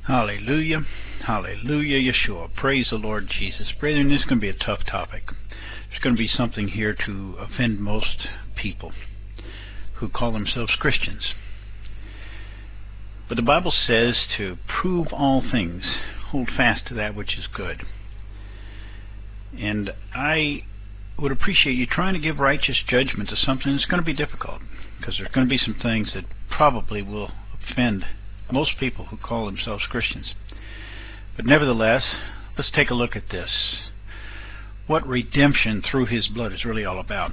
Hallelujah. Hallelujah, Yeshua. Praise the Lord Jesus. Brethren, this is going to be a tough topic. There's going to be something here to offend most people who call themselves Christians. But the Bible says to prove all things, hold fast to that which is good. And I would appreciate you trying to give righteous judgment to something that's going to be difficult, because there's going to be some things that probably will offend most people who call themselves Christians. But nevertheless, let's take a look at this. What redemption through His blood is really all about.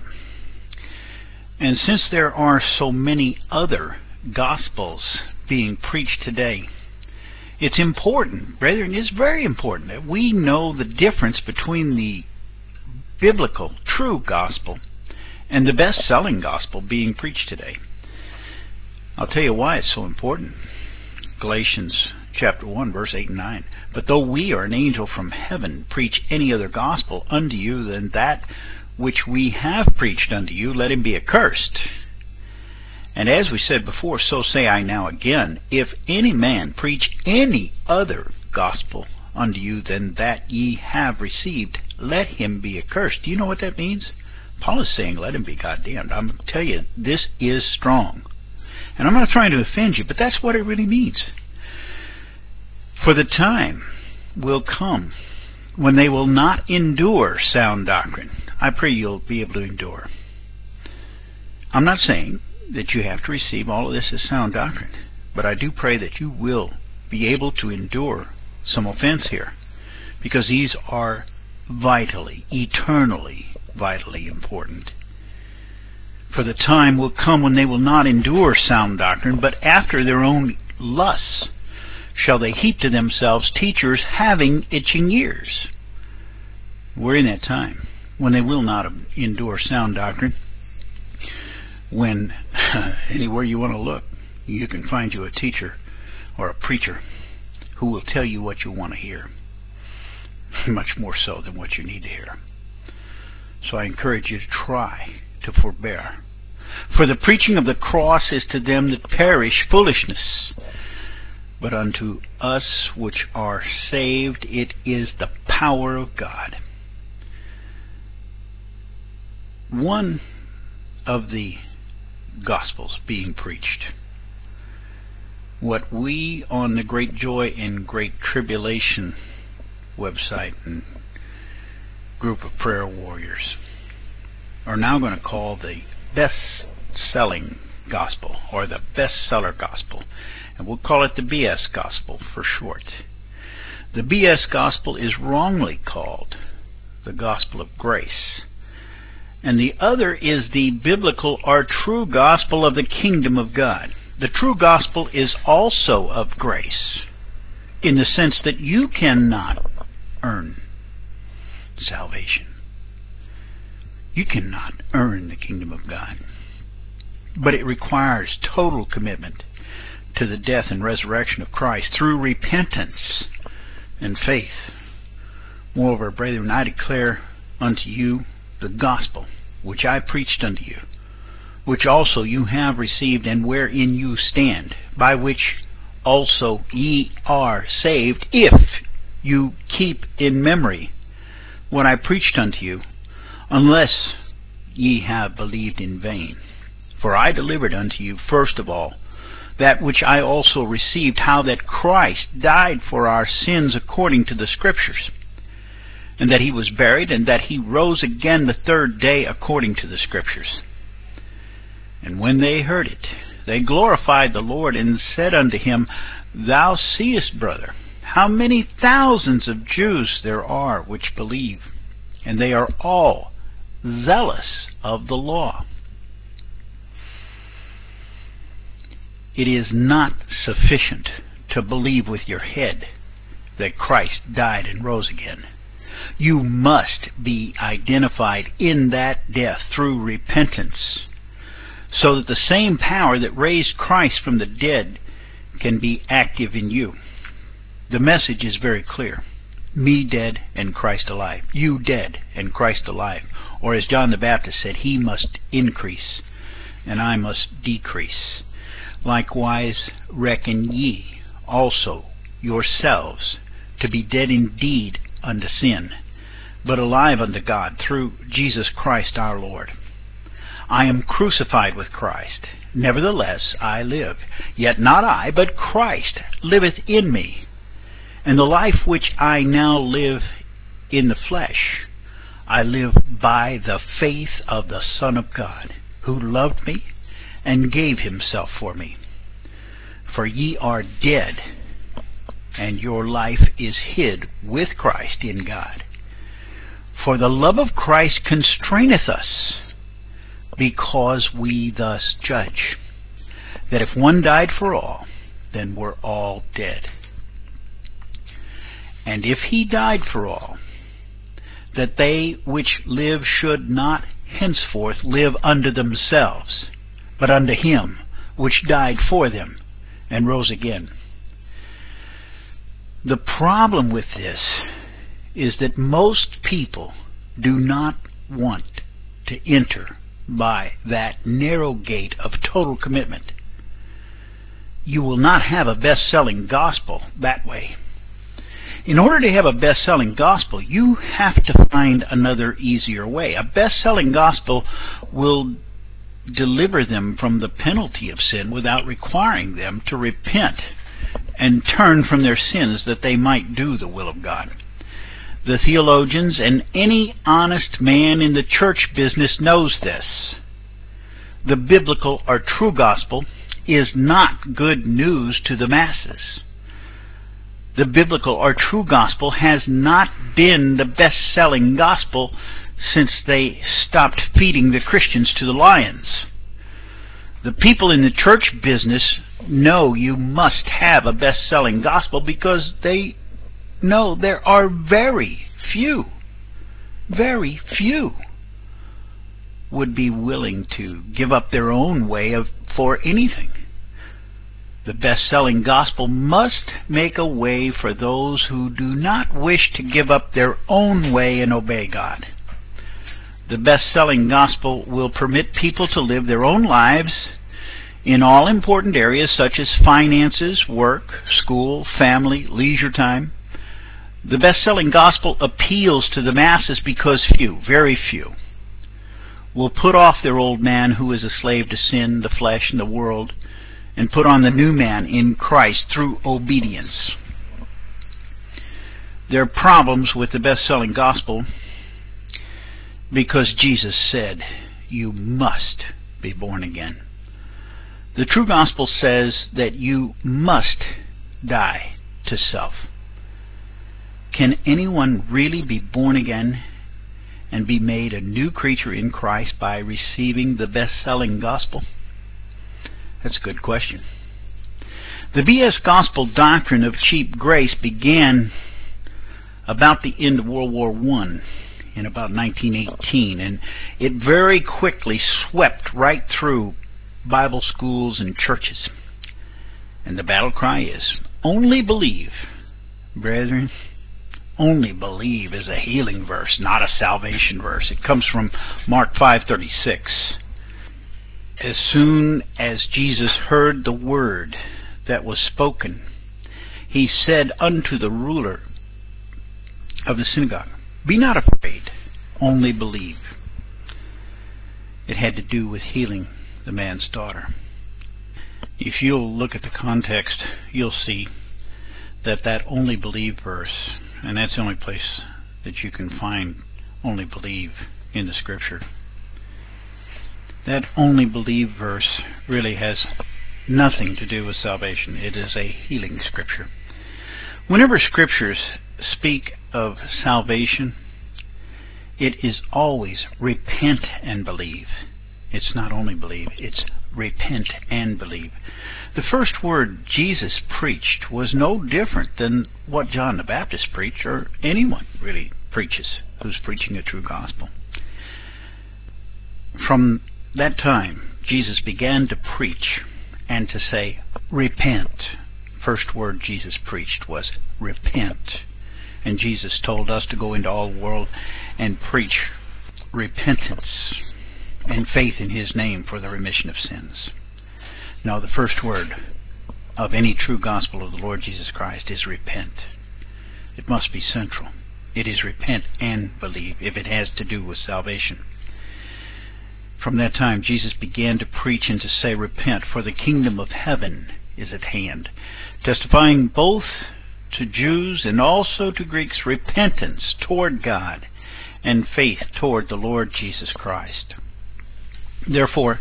And since there are so many other gospels being preached today, it's important, brethren, it's very important that we know the difference between the biblical, true gospel and the best-selling gospel being preached today. I'll tell you why it's so important. Galatians chapter 1, verse 8 and 9. But though we or an angel from heaven preach any other gospel unto you than that which we have preached unto you, let him be accursed. And as we said before, so say I now again, if any man preach any other gospel unto you than that ye have received, let him be accursed. Do you know what that means? Paul is saying, let him be goddamned. I'm going to tell you, this is strong. And I'm not trying to offend you, but that's what it really means. For the time will come when they will not endure sound doctrine. I pray you'll be able to endure. I'm not saying that you have to receive all of this as sound doctrine, but I do pray that you will be able to endure some offense here, because these are vitally, eternally, vitally important. For the time will come when they will not endure sound doctrine, but after their own lusts shall they heap to themselves teachers having itching ears. We're in that time when they will not endure sound doctrine. When anywhere you want to look, you can find you a teacher or a preacher who will tell you what you want to hear, much more so than what you need to hear. So I encourage you to try to forbear. For the preaching of the cross is to them that perish foolishness, but unto us which are saved it is the power of God. One of the Gospels being preached, what we on the Great Joy and Great Tribulation website and group of prayer warriors are now going to call the best-selling gospel, or the bestseller gospel, and we'll call it the BS gospel for short. The BS gospel is wrongly called the gospel of grace, and the other is the biblical or true gospel of the kingdom of God. The true gospel is also of grace, in the sense that you cannot earn salvation. You cannot earn the kingdom of God. But it requires total commitment to the death and resurrection of Christ through repentance and faith. Moreover, brethren, I declare unto you the gospel which I preached unto you, which also you have received, and wherein you stand, by which also ye are saved, if you keep in memory what I preached unto you, unless ye have believed in vain. For I delivered unto you first of all that which I also received, how that Christ died for our sins according to the Scriptures, and that he was buried, and that he rose again the third day according to the Scriptures. And when they heard it, they glorified the Lord, and said unto him, Thou seest, brother, how many thousands of Jews there are which believe, and they are all zealous of the law. It is not sufficient to believe with your head that Christ died and rose again. You must be identified in that death through repentance, so that the same power that raised Christ from the dead can be active in you. The message is very clear. Me dead and Christ alive. You dead and Christ alive. Or as John the Baptist said, he must increase and I must decrease. Likewise reckon ye also yourselves to be dead indeed unto sin, but alive unto God through Jesus Christ our Lord. I am crucified with Christ. Nevertheless I live. Yet not I, but Christ liveth in me. And the life which I now live in the flesh, I live by the faith of the Son of God, who loved me and gave himself for me. For ye are dead, and your life is hid with Christ in God. For the love of Christ constraineth us, because we thus judge, that if one died for all, then we're all dead. And if he died for all, that they which live should not henceforth live unto themselves, but unto him which died for them, and rose again. The problem with this is that most people do not want to enter by that narrow gate of total commitment. You will not have a best-selling gospel that way. In order to have a best-selling gospel, you have to find another easier way. A best-selling gospel will deliver them from the penalty of sin without requiring them to repent and turn from their sins that they might do the will of God. The theologians and any honest man in the church business knows this. The biblical or true gospel is not good news to the masses. The biblical or true gospel has not been the best-selling gospel since they stopped feeding the Christians to the lions. The people in the church business know you must have a best-selling gospel because they know there are very few would be willing to give up their own way for anything. The best-selling gospel must make a way for those who do not wish to give up their own way and obey God. The best-selling gospel will permit people to live their own lives in all important areas such as finances, work, school, family, leisure time. The best-selling gospel appeals to the masses because few, very few, will put off their old man who is a slave to sin, the flesh, and the world, and put on the new man in Christ through obedience. There are problems with the best-selling gospel because Jesus said, you must be born again. The true gospel says that you must die to self. Can anyone really be born again and be made a new creature in Christ by receiving the best-selling gospel? That's a good question. The BS gospel doctrine of cheap grace began about the end of World War I in about 1918, and it very quickly swept right through Bible schools and churches. And the battle cry is, only believe. Brethren, only believe is a healing verse, not a salvation verse. It comes from Mark 5:36. As soon as Jesus heard the word that was spoken, he said unto the ruler of the synagogue, be not afraid, only believe. It had to do with healing the man's daughter. If you'll look at the context, you'll see that that only believe verse, and that's the only place that you can find only believe in the scripture. That only believe verse really has nothing to do with salvation. It is a healing scripture. Whenever scriptures speak of salvation, it is always repent and believe. It's not only believe, it's repent and believe. The first word Jesus preached was no different than what John the Baptist preached, or anyone really preaches who's preaching a true gospel. From that time, Jesus began to preach and to say, repent. First word Jesus preached was repent. And Jesus told us to go into all the world and preach repentance and faith in his name for the remission of sins. Now, the first word of any true gospel of the Lord Jesus Christ is repent. It must be central. It is repent and believe if it has to do with salvation. From that time, Jesus began to preach and to say, repent, for the kingdom of heaven is at hand, testifying both to Jews and also to Greeks repentance toward God and faith toward the Lord Jesus Christ. Therefore,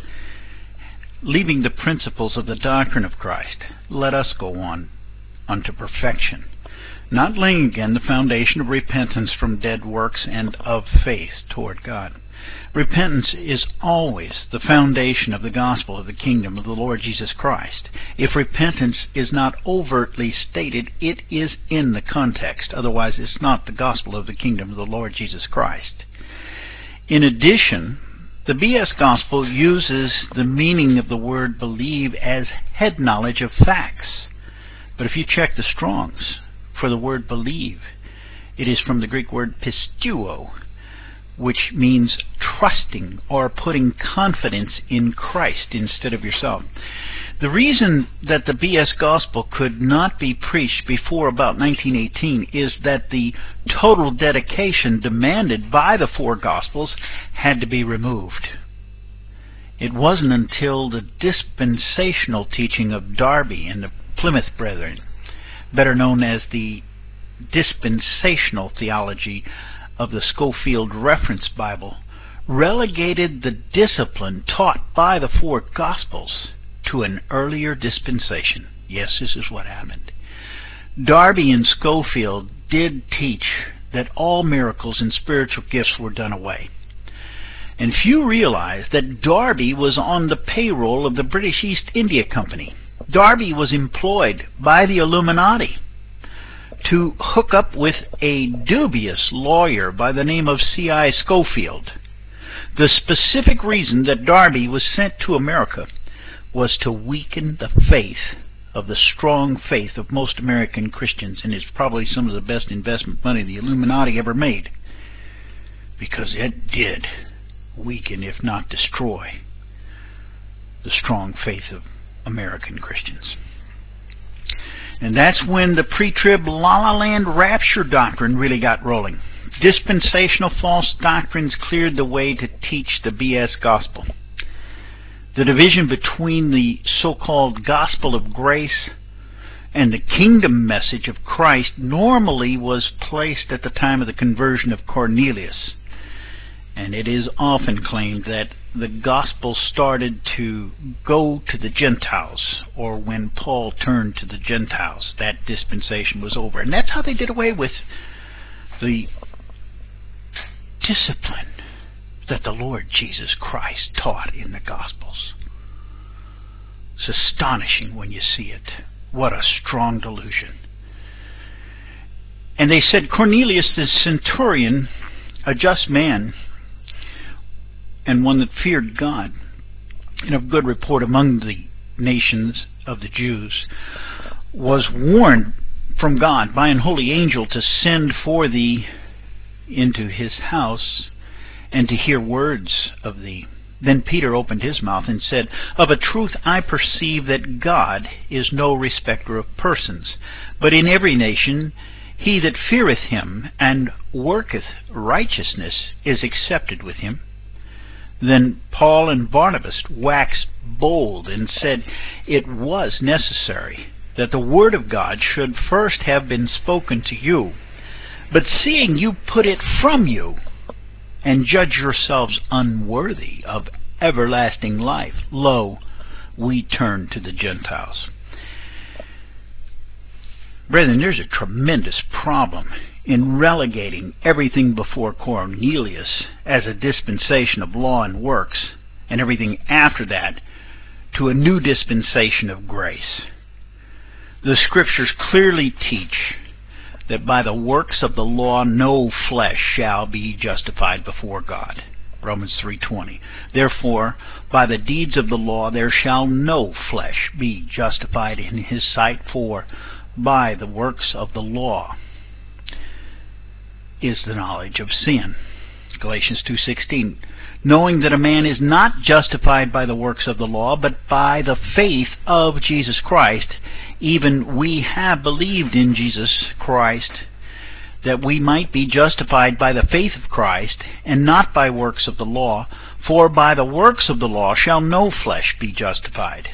leaving the principles of the doctrine of Christ, let us go on unto perfection, not laying again the foundation of repentance from dead works and of faith toward God. Repentance is always the foundation of the gospel of the kingdom of the Lord Jesus Christ. If repentance is not overtly stated, it is in the context. Otherwise, it's not the gospel of the kingdom of the Lord Jesus Christ. In addition, the B.S. gospel uses the meaning of the word believe as head knowledge of facts. But if you check the Strong's for the word believe, it is from the Greek word pisteuo, which means trusting or putting confidence in Christ instead of yourself. The reason that the B.S. gospel could not be preached before about 1918 is that the total dedication demanded by the four gospels had to be removed. It wasn't until the dispensational teaching of Darby and the Plymouth Brethren, better known as the dispensational theology of the Scofield Reference Bible, relegated the discipline taught by the four Gospels to an earlier dispensation. Yes, this is what happened. Darby and Scofield did teach that all miracles and spiritual gifts were done away. And few realize that Darby was on the payroll of the British East India Company. Darby was employed by the Illuminati to hook up with a dubious lawyer by the name of C.I. Scofield. The specific reason that Darby was sent to America was to weaken the faith of the strong faith of most American Christians, and it's probably some of the best investment money the Illuminati ever made, because it did weaken, if not destroy, the strong faith of American Christians. And that's when the pre-trib la-la land rapture doctrine really got rolling. Dispensational false doctrines cleared the way to teach the B.S. gospel. The division between the so-called gospel of grace and the kingdom message of Christ normally was placed at the time of the conversion of Cornelius. And it is often claimed that the gospel started to go to the Gentiles, or when Paul turned to the Gentiles, that dispensation was over. And that's how they did away with the discipline that the Lord Jesus Christ taught in the Gospels. It's astonishing when you see it. What a strong delusion. And they said Cornelius the centurion, a just man, and one that feared God, and of good report among the nations of the Jews, was warned from God by an holy angel to send for thee into his house, and to hear words of thee. Then Peter opened his mouth and said, Of a truth I perceive that God is no respecter of persons, but in every nation he that feareth him and worketh righteousness is accepted with him. Then Paul and Barnabas waxed bold and said, It was necessary that the word of God should first have been spoken to you. But seeing you put it from you, and judge yourselves unworthy of everlasting life, lo, we turn to the Gentiles. Brethren, there's a tremendous problem in relegating everything before Cornelius as a dispensation of law and works, and everything after that to a new dispensation of grace. The Scriptures clearly teach that by the works of the law no flesh shall be justified before God. Romans 3:20. Therefore, by the deeds of the law there shall no flesh be justified in his sight, for by the works of the law is the knowledge of sin. Galatians 2:16, knowing that a man is not justified by the works of the law, but by the faith of Jesus Christ. Even we have believed in Jesus Christ, that we might be justified by the faith of Christ, and not by works of the law. For by the works of the law shall no flesh be justified.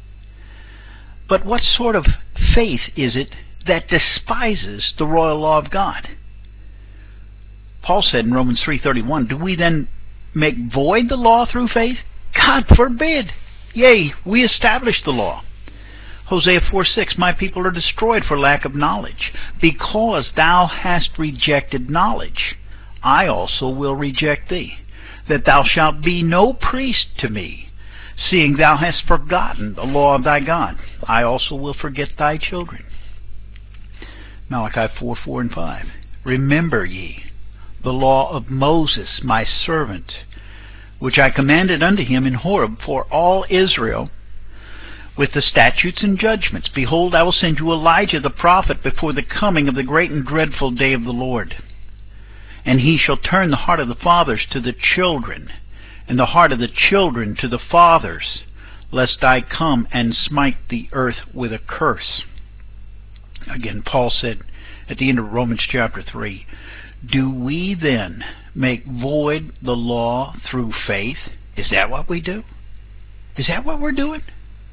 But what sort of faith is it that despises the royal law of God? Paul said in Romans 3:31, do we then make void the law through faith? God forbid! Yea, we establish the law. Hosea 4:6, my people are destroyed for lack of knowledge. Because thou hast rejected knowledge, I also will reject thee, that thou shalt be no priest to me, seeing thou hast forgotten the law of thy God. I also will forget thy children. Malachi 4:4 and 5, remember ye the law of Moses my servant, which I commanded unto him in Horeb for all Israel, with the statutes and judgments. Behold, I will send you Elijah the prophet before the coming of the great and dreadful day of the Lord. And he shall turn the heart of the fathers to the children, and the heart of the children to the fathers, lest I come and smite the earth with a curse. Again, Paul said at the end of Romans chapter 3, do we then make void the law through faith? Is that what we do? Is that what we're doing?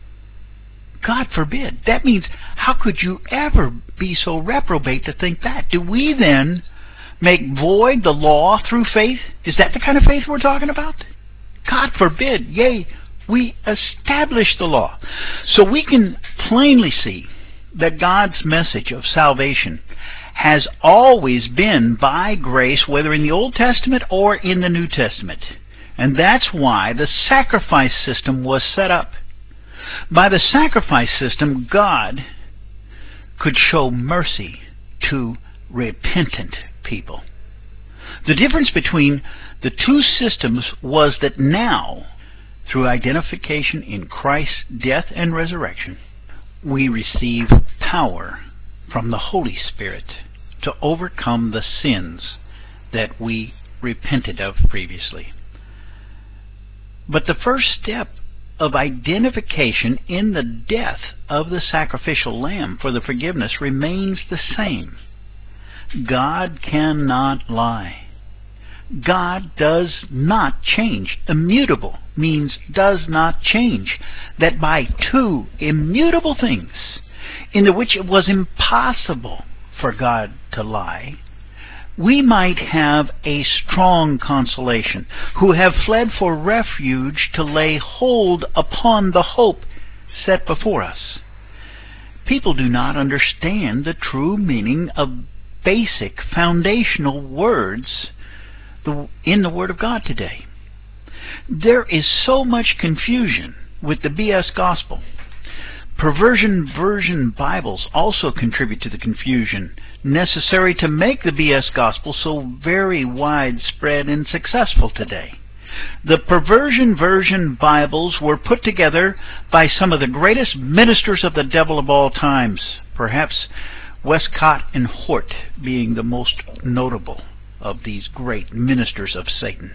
God forbid. That means, how could you ever be so reprobate to think that? Do we then make void the law through faith? Is that the kind of faith we're talking about? God forbid. Yea, we establish the law. So we can plainly see that God's message of salvation has always been by grace, whether in the Old Testament or in the New Testament. And that's why the sacrifice system was set up. By the sacrifice system, God could show mercy to repentant people. The difference between the two systems was that now, through identification in Christ's death and resurrection, we receive power from the Holy Spirit to overcome the sins that we repented of previously. But the first step of identification in the death of the sacrificial lamb for the forgiveness remains the same. God cannot lie. God does not change. Immutable means does not change. That by two immutable things, in the which it was impossible for God to lie, we might have a strong consolation, who have fled for refuge to lay hold upon the hope set before us. People do not understand the true meaning of basic foundational words in the Word of God today. There is so much confusion with the BS gospel. Perversion version Bibles also contribute to the confusion necessary to make the BS gospel so very widespread and successful today. The perversion version Bibles were put together by some of the greatest ministers of the devil of all times, perhaps Westcott and Hort being the most notable of these great ministers of Satan.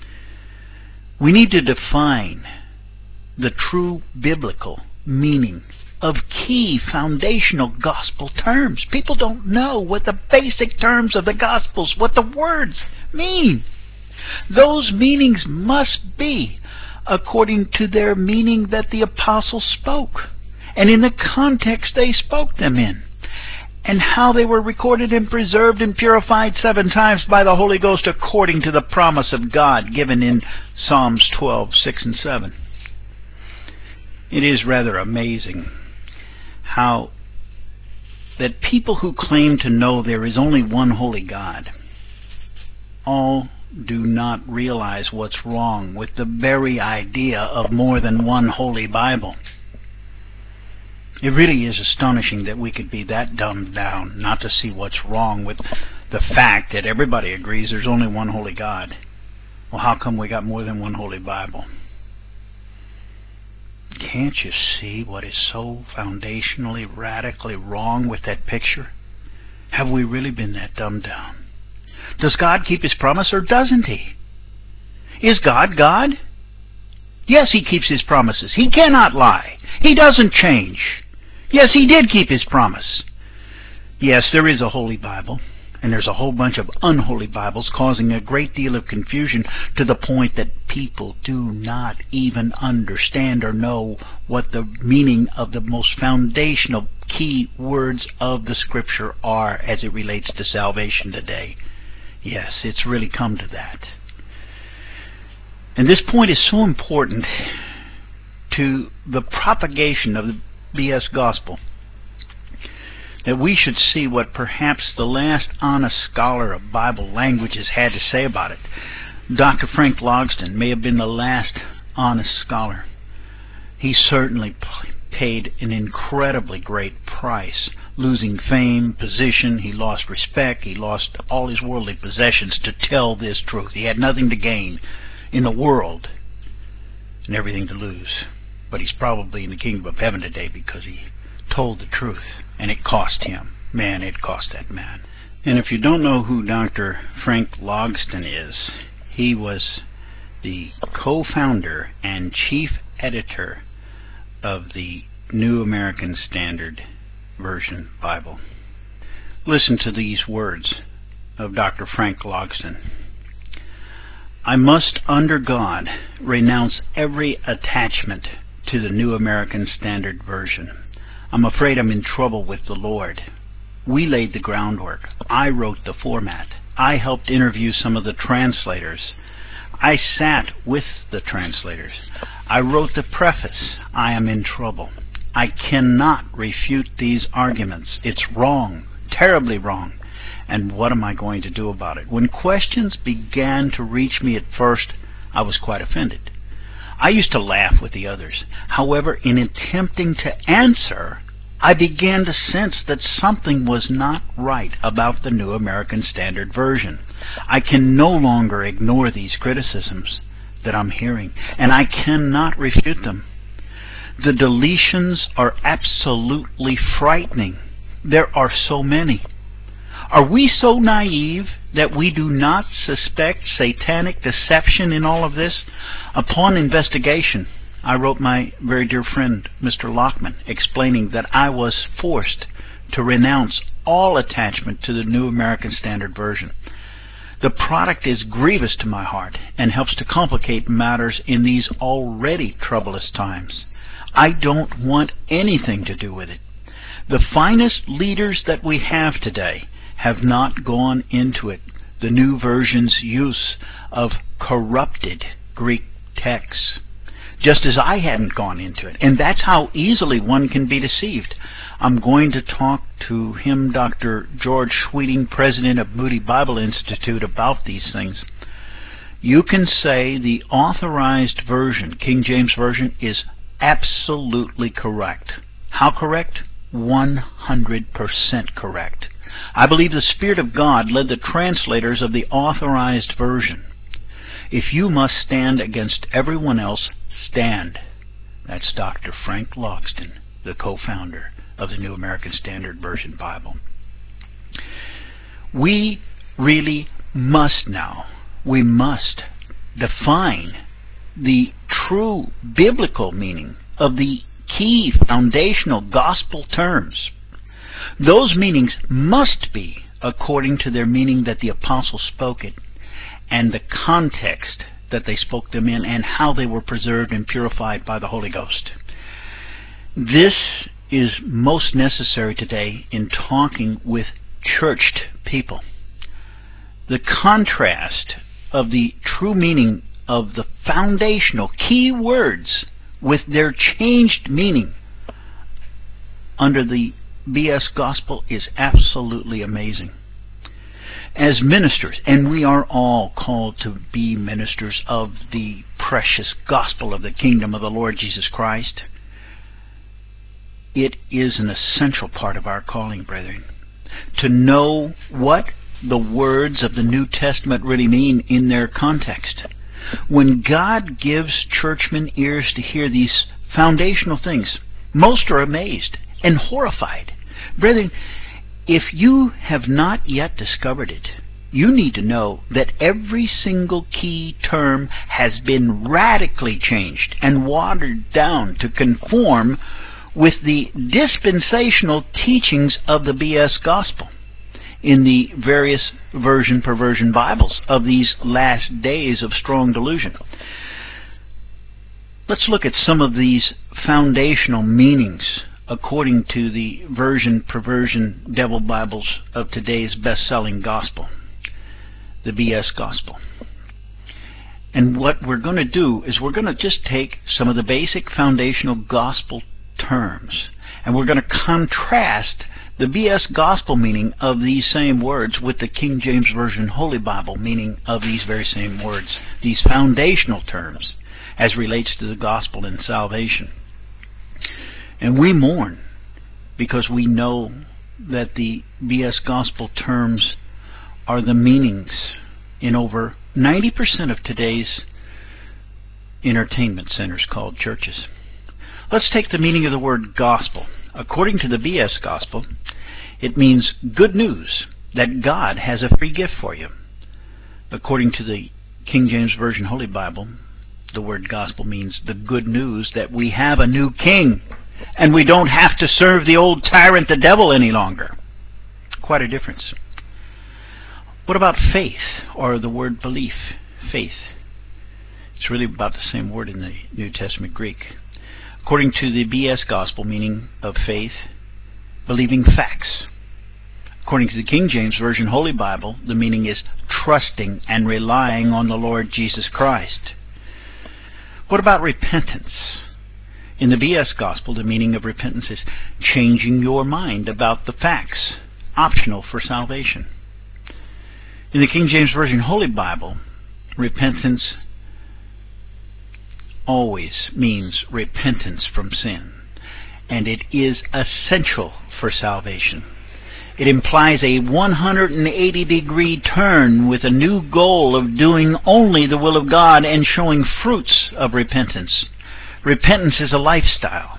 We need to define the true biblical meaning of key foundational gospel terms. People don't know what the basic terms of the Gospels, what the words mean. Those meanings must be according to their meaning that the apostles spoke, and in the context they spoke them in, and how they were recorded and preserved and purified 7 times by the Holy Ghost according to the promise of God given in Psalms 12:6 and 7. It is rather amazing how that people who claim to know there is only one holy God all do not realize what's wrong with the very idea of more than one holy Bible. It really is astonishing that we could be that dumbed down not to see what's wrong with the fact that everybody agrees there's only one holy God. Well, how come we got more than one holy Bible? Can't you see what is so foundationally, radically wrong with that picture? Have we really been that dumbed down? Does God keep His promise or doesn't He? Is God God? Yes, He keeps His promises. He cannot lie. He doesn't change. Yes, He did keep His promise. Yes, there is a Holy Bible, and there's a whole bunch of unholy Bibles causing a great deal of confusion to the point that people do not even understand or know what the meaning of the most foundational key words of the Scripture are as it relates to salvation today. Yes, it's really come to that. And this point is so important to the propagation of the BS gospel that we should see what perhaps the last honest scholar of Bible languages had to say about it. Dr. Frank Logsdon may have been the last honest scholar. He certainly paid an incredibly great price, losing fame, position. He lost respect. He lost all his worldly possessions to tell this truth. He had nothing to gain in the world and everything to lose. But he's probably in the kingdom of heaven today because he told the truth, and it cost him. Man, it cost that man. And if you don't know who Dr. Frank Logsdon is, he was the co-founder and chief editor of the New American Standard Version Bible. Listen to these words of Dr. Frank Logsdon. I must, under God, renounce every attachment to the New American Standard Version. I'm afraid I'm in trouble with the Lord. We laid the groundwork. I wrote the format. I helped interview some of the translators. I sat with the translators. I wrote the preface. I am in trouble. I cannot refute these arguments. It's wrong, terribly wrong. And what am I going to do about it? When questions began to reach me at first, I was quite offended. I used to laugh with the others. However, in attempting to answer, I began to sense that something was not right about the New American Standard Version. I can no longer ignore these criticisms that I'm hearing, and I cannot refute them. The deletions are absolutely frightening. There are so many. Are we so naive that we do not suspect satanic deception in all of this? Upon investigation, I wrote my very dear friend, Mr. Lockman, explaining that I was forced to renounce all attachment to the New American Standard Version. The product is grievous to my heart and helps to complicate matters in these already troublous times. I don't want anything to do with it. The finest leaders that we have today have not gone into it. The new version's use of corrupted Greek texts, just as I hadn't gone into it. And that's how easily one can be deceived. I'm going to talk to him, Dr. George Sweeting, president of Moody Bible Institute, about these things. You can say the authorized version, King James Version, is absolutely correct. How correct? 100% correct. I believe the Spirit of God led the translators of the authorized version. If you must stand against everyone else, stand. That's Dr. Frank Logsdon, the co-founder of the New American Standard Version Bible. We really must now, we must define the true biblical meaning of the key foundational gospel terms. Those meanings must be according to their meaning that the apostles spoke it, and the context that they spoke them in, and how they were preserved and purified by the Holy Ghost. This is most necessary today in talking with churched people. The contrast of the true meaning of the foundational key words with their changed meaning under the BS gospel is absolutely amazing. As ministers, and we are all called to be ministers of the precious gospel of the kingdom of the Lord Jesus Christ, it is an essential part of our calling, brethren, to know what the words of the New Testament really mean in their context. When God gives churchmen ears to hear these foundational things, most are amazed and horrified. Brethren, if you have not yet discovered it, you need to know that every single key term has been radically changed and watered down to conform with the dispensational teachings of the BS Gospel in the various version per version Bibles of these last days of strong delusion. Let's look at some of these foundational meanings according to the version per version devil Bibles of today's best-selling gospel, the BS Gospel. And what we're going to do is we're going to just take some of the basic foundational gospel terms, and we're going to contrast the BS Gospel meaning of these same words with the King James Version Holy Bible meaning of these very same words, these foundational terms, as relates to the gospel and salvation. And we mourn because we know that the BS Gospel terms are the meanings in over 90% of today's entertainment centers called churches. Let's take the meaning of the word gospel. According to the BS Gospel, it means good news, that God has a free gift for you. According to the King James Version Holy Bible, the word gospel means the good news that we have a new king and we don't have to serve the old tyrant, the devil, any longer. Quite a difference. What about faith, or the word belief? Faith. It's really about the same word in the New Testament Greek. According to the BS Gospel meaning of faith, believing facts. According to the King James Version Holy Bible, the meaning is trusting and relying on the Lord Jesus Christ. What about repentance? In the BS Gospel, the meaning of repentance is changing your mind about the facts, optional for salvation. In the King James Version Holy Bible, repentance always means repentance from sin, and it is essential for salvation. It implies a 180-degree turn with a new goal of doing only the will of God and showing fruits of repentance. Repentance is a lifestyle.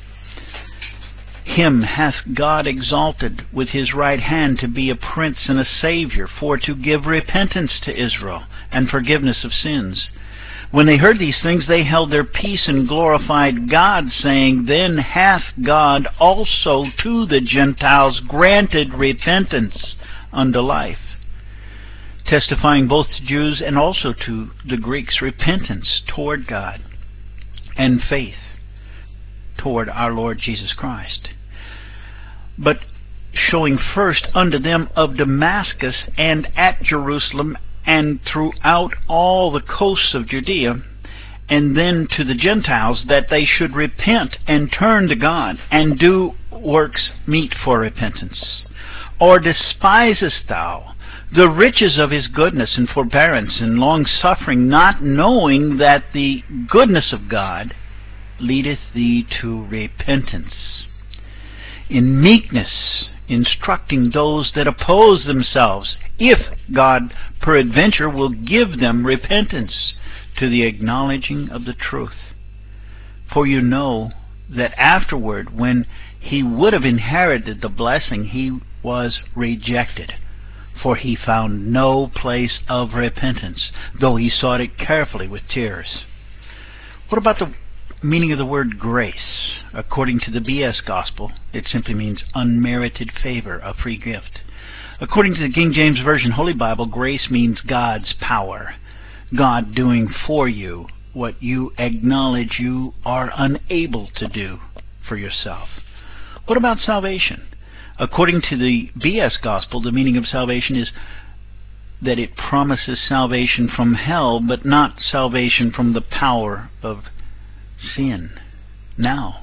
Him hath God exalted with his right hand to be a prince and a savior, for to give repentance to Israel and forgiveness of sins. When they heard these things, they held their peace and glorified God, saying, Then hath God also to the Gentiles granted repentance unto life, testifying both to Jews and also to the Greeks repentance toward God and faith toward our Lord Jesus Christ. But showing first unto them of Damascus and at Jerusalem and throughout all the coasts of Judea, and then to the Gentiles, that they should repent and turn to God, and do works meet for repentance. Or despisest thou the riches of his goodness and forbearance and long-suffering, not knowing that the goodness of God leadeth thee to repentance? In meekness instructing those that oppose themselves, if God peradventure will give them repentance to the acknowledging of the truth. For you know that afterward, when he would have inherited the blessing, he was rejected, for he found no place of repentance, though he sought it carefully with tears. What about the meaning of the word grace? According to the BS Gospel, it simply means unmerited favor, a free gift. According to the King James Version Holy Bible, grace means God's power, God doing for you what you acknowledge you are unable to do for yourself. What about salvation? According to the BS Gospel, the meaning of salvation is that it promises salvation from hell, but not salvation from the power of sin. Now,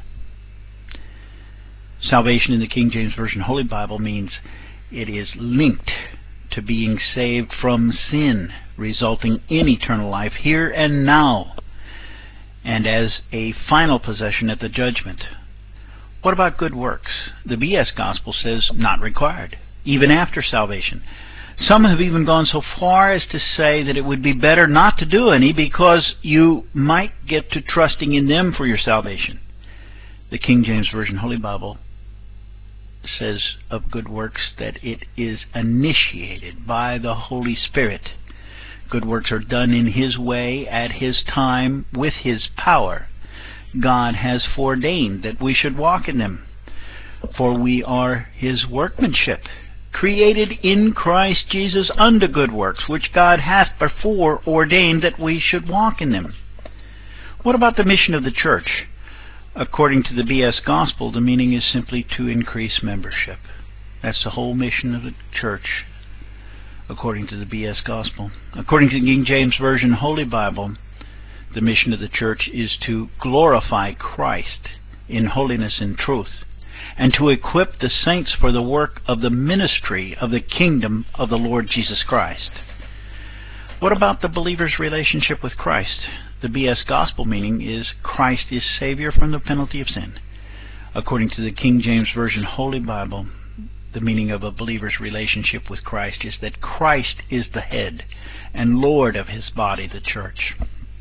salvation in the King James Version Holy Bible means it is linked to being saved from sin, resulting in eternal life here and now, and as a final possession at the judgment. What about good works? The BS Gospel says not required, even after salvation. Some have even gone so far as to say that it would be better not to do any, because you might get to trusting in them for your salvation. The King James Version Holy Bible says of good works that it is initiated by the Holy Spirit. Good works are done in His way, at His time, with His power. God has foreordained that we should walk in them, for we are His workmanship, created in Christ Jesus unto good works, which God hath before ordained that we should walk in them. What about the mission of the church? According to the B.S. Gospel, the meaning is simply to increase membership. That's the whole mission of the church, according to the B.S. Gospel. According to the King James Version Holy Bible, the mission of the church is to glorify Christ in holiness and truth, and to equip the saints for the work of the ministry of the kingdom of the Lord Jesus Christ. What about the believer's relationship with Christ? The B.S. Gospel meaning is Christ is Savior from the penalty of sin. According to the King James Version Holy Bible, the meaning of a believer's relationship with Christ is that Christ is the head and Lord of His body, the church.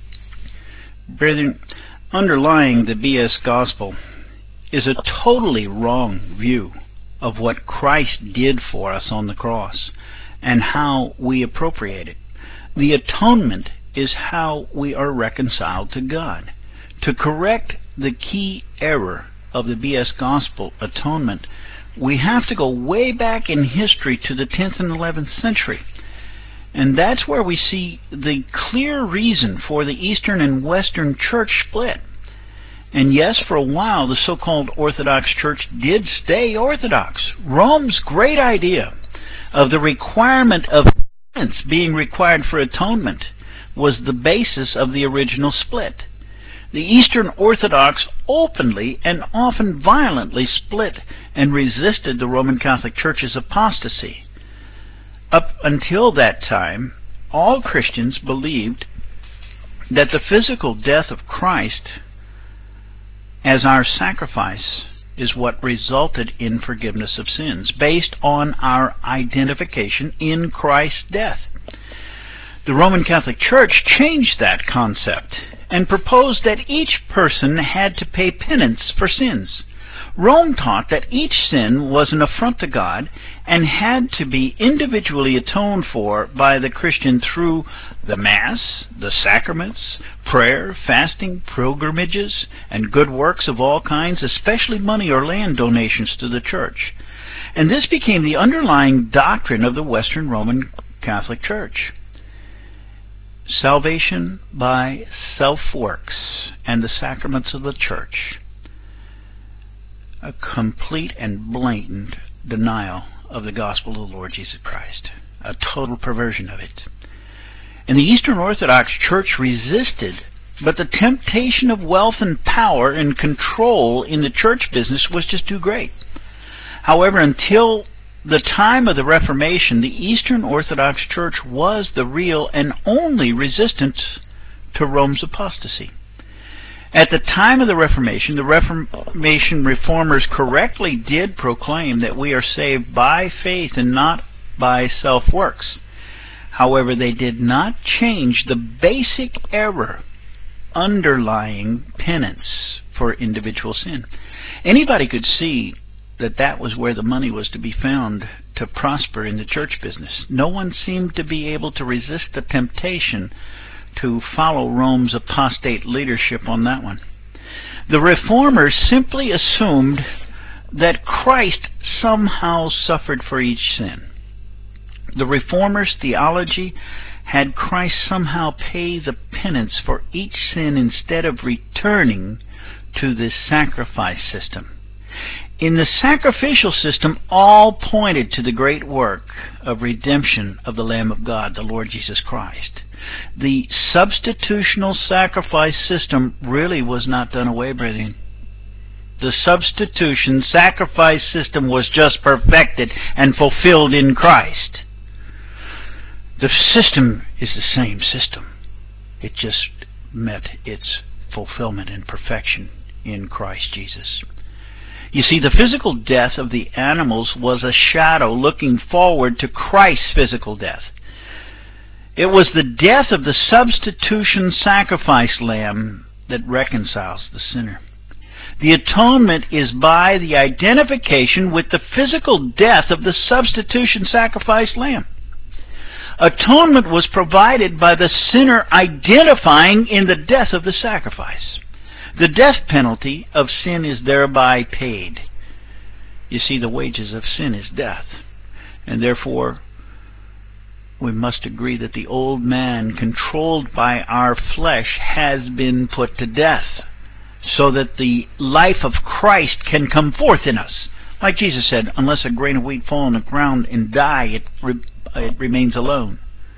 Brethren, underlying the B.S. Gospel is a totally wrong view of what Christ did for us on the cross and how we appropriate it. The atonement is how we are reconciled to God. To correct the key error of the B.S. Gospel atonement, we have to go way back in history to the 10th and 11th century. And that's where we see the clear reason for the Eastern and Western church split. And yes, for a while, the so-called Orthodox Church did stay Orthodox. Rome's great idea of the requirement of penance being required for atonement was the basis of the original split. The Eastern Orthodox openly and often violently split and resisted the Roman Catholic Church's apostasy. Up until that time, all Christians believed that the physical death of Christ as our sacrifice is what resulted in forgiveness of sins, based on our identification in Christ's death. The Roman Catholic Church changed that concept and proposed that each person had to pay penance for sins. Rome taught that each sin was an affront to God and had to be individually atoned for by the Christian through the Mass, the sacraments, prayer, fasting, pilgrimages, and good works of all kinds, especially money or land donations to the church. And this became the underlying doctrine of the Western Roman Catholic Church. Salvation by self-works and the sacraments of the church. A complete and blatant denial of the gospel of the Lord Jesus Christ. A total perversion of it. And the Eastern Orthodox Church resisted, but the temptation of wealth and power and control in the church business was just too great. However, until the time of the Reformation, the Eastern Orthodox Church was the real and only resistance to Rome's apostasy. At the time of the Reformation reformers correctly did proclaim that we are saved by faith and not by self-works. However, they did not change the basic error underlying penance for individual sin. Anybody could see that that was where the money was to be found to prosper in the church business. No one seemed to be able to resist the temptation to follow Rome's apostate leadership on that one. The reformers simply assumed that Christ somehow suffered for each sin. The reformers' theology had Christ somehow pay the penance for each sin instead of returning to this sacrifice system. In the sacrificial system, all pointed to the great work of redemption of the Lamb of God, the Lord Jesus Christ. The substitutional sacrifice system really was not done away, brethren. The substitution sacrifice system was just perfected and fulfilled in Christ. The system is the same system. It just met its fulfillment and perfection in Christ Jesus. You see, the physical death of the animals was a shadow looking forward to Christ's physical death. It was the death of the substitution sacrifice lamb that reconciles the sinner. The atonement is by the identification with the physical death of the substitution sacrifice lamb. Atonement was provided by the sinner identifying in the death of the sacrifice. The death penalty of sin is thereby paid. You see, the wages of sin is death, and therefore we must agree that the old man controlled by our flesh has been put to death, so that the life of Christ can come forth in us. Like Jesus said, unless a grain of wheat fall on the ground and die, it remains alone.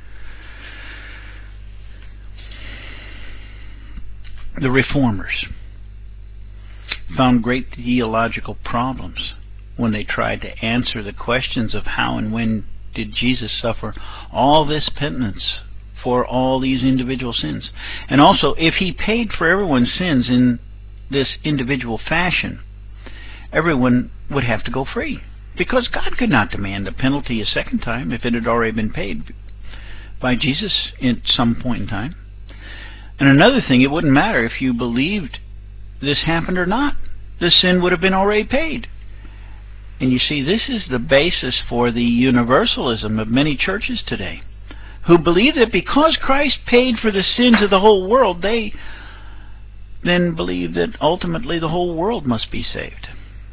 The Reformers found great theological problems when they tried to answer the questions of how and when did Jesus suffer all this penance for all these individual sins. And also, if he paid for everyone's sins in this individual fashion, everyone would have to go free, because God could not demand a penalty a second time if it had already been paid by Jesus at some point in time. And another thing, it wouldn't matter if you believed this happened or not. The sin would have been already paid. And you see, this is the basis for the universalism of many churches today, who believe that because Christ paid for the sins of the whole world, they then believe that ultimately the whole world must be saved.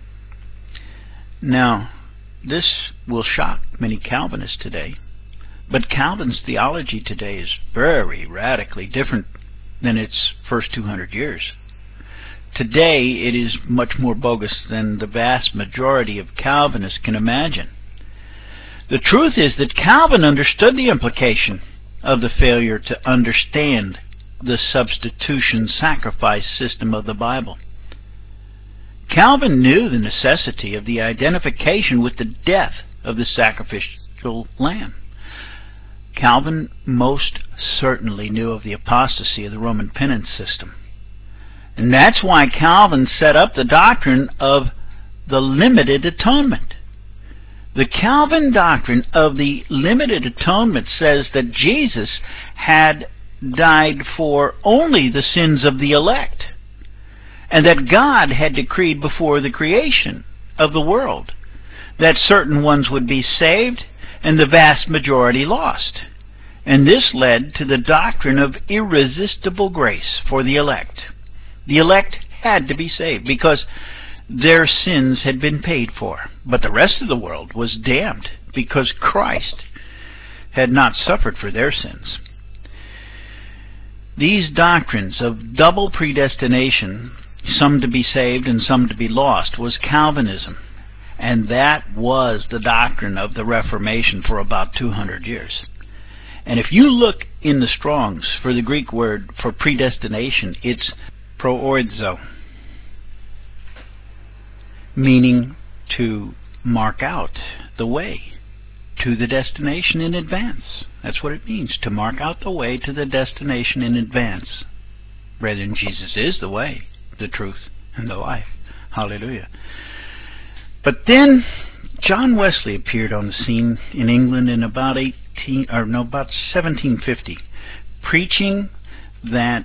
Now, this will shock many Calvinists today, but Calvin's theology today is very radically different than its first 200 years. Today, it is much more bogus than the vast majority of Calvinists can imagine. The truth is that Calvin understood the implication of the failure to understand the substitution sacrifice system of the Bible. Calvin knew the necessity of the identification with the death of the sacrificial lamb. Calvin most certainly knew of the apostasy of the Roman penance system. And that's why Calvin set up the doctrine of the limited atonement. The Calvin doctrine of the limited atonement says that Jesus had died for only the sins of the elect, and that God had decreed before the creation of the world that certain ones would be saved and the vast majority lost. And this led to the doctrine of irresistible grace for the elect. The elect had to be saved because their sins had been paid for, but the rest of the world was damned because Christ had not suffered for their sins. These doctrines of double predestination, some to be saved and some to be lost, was Calvinism, and that was the doctrine of the Reformation for about 200 years. And if you look in the Strong's for the Greek word for predestination, it's proorzo, meaning to mark out the way to the destination in advance. That's what it means, to mark out the way to the destination in advance. Brethren, Jesus is the way, the truth, and the life. Hallelujah. But then John Wesley appeared on the scene in England in about 1750, preaching that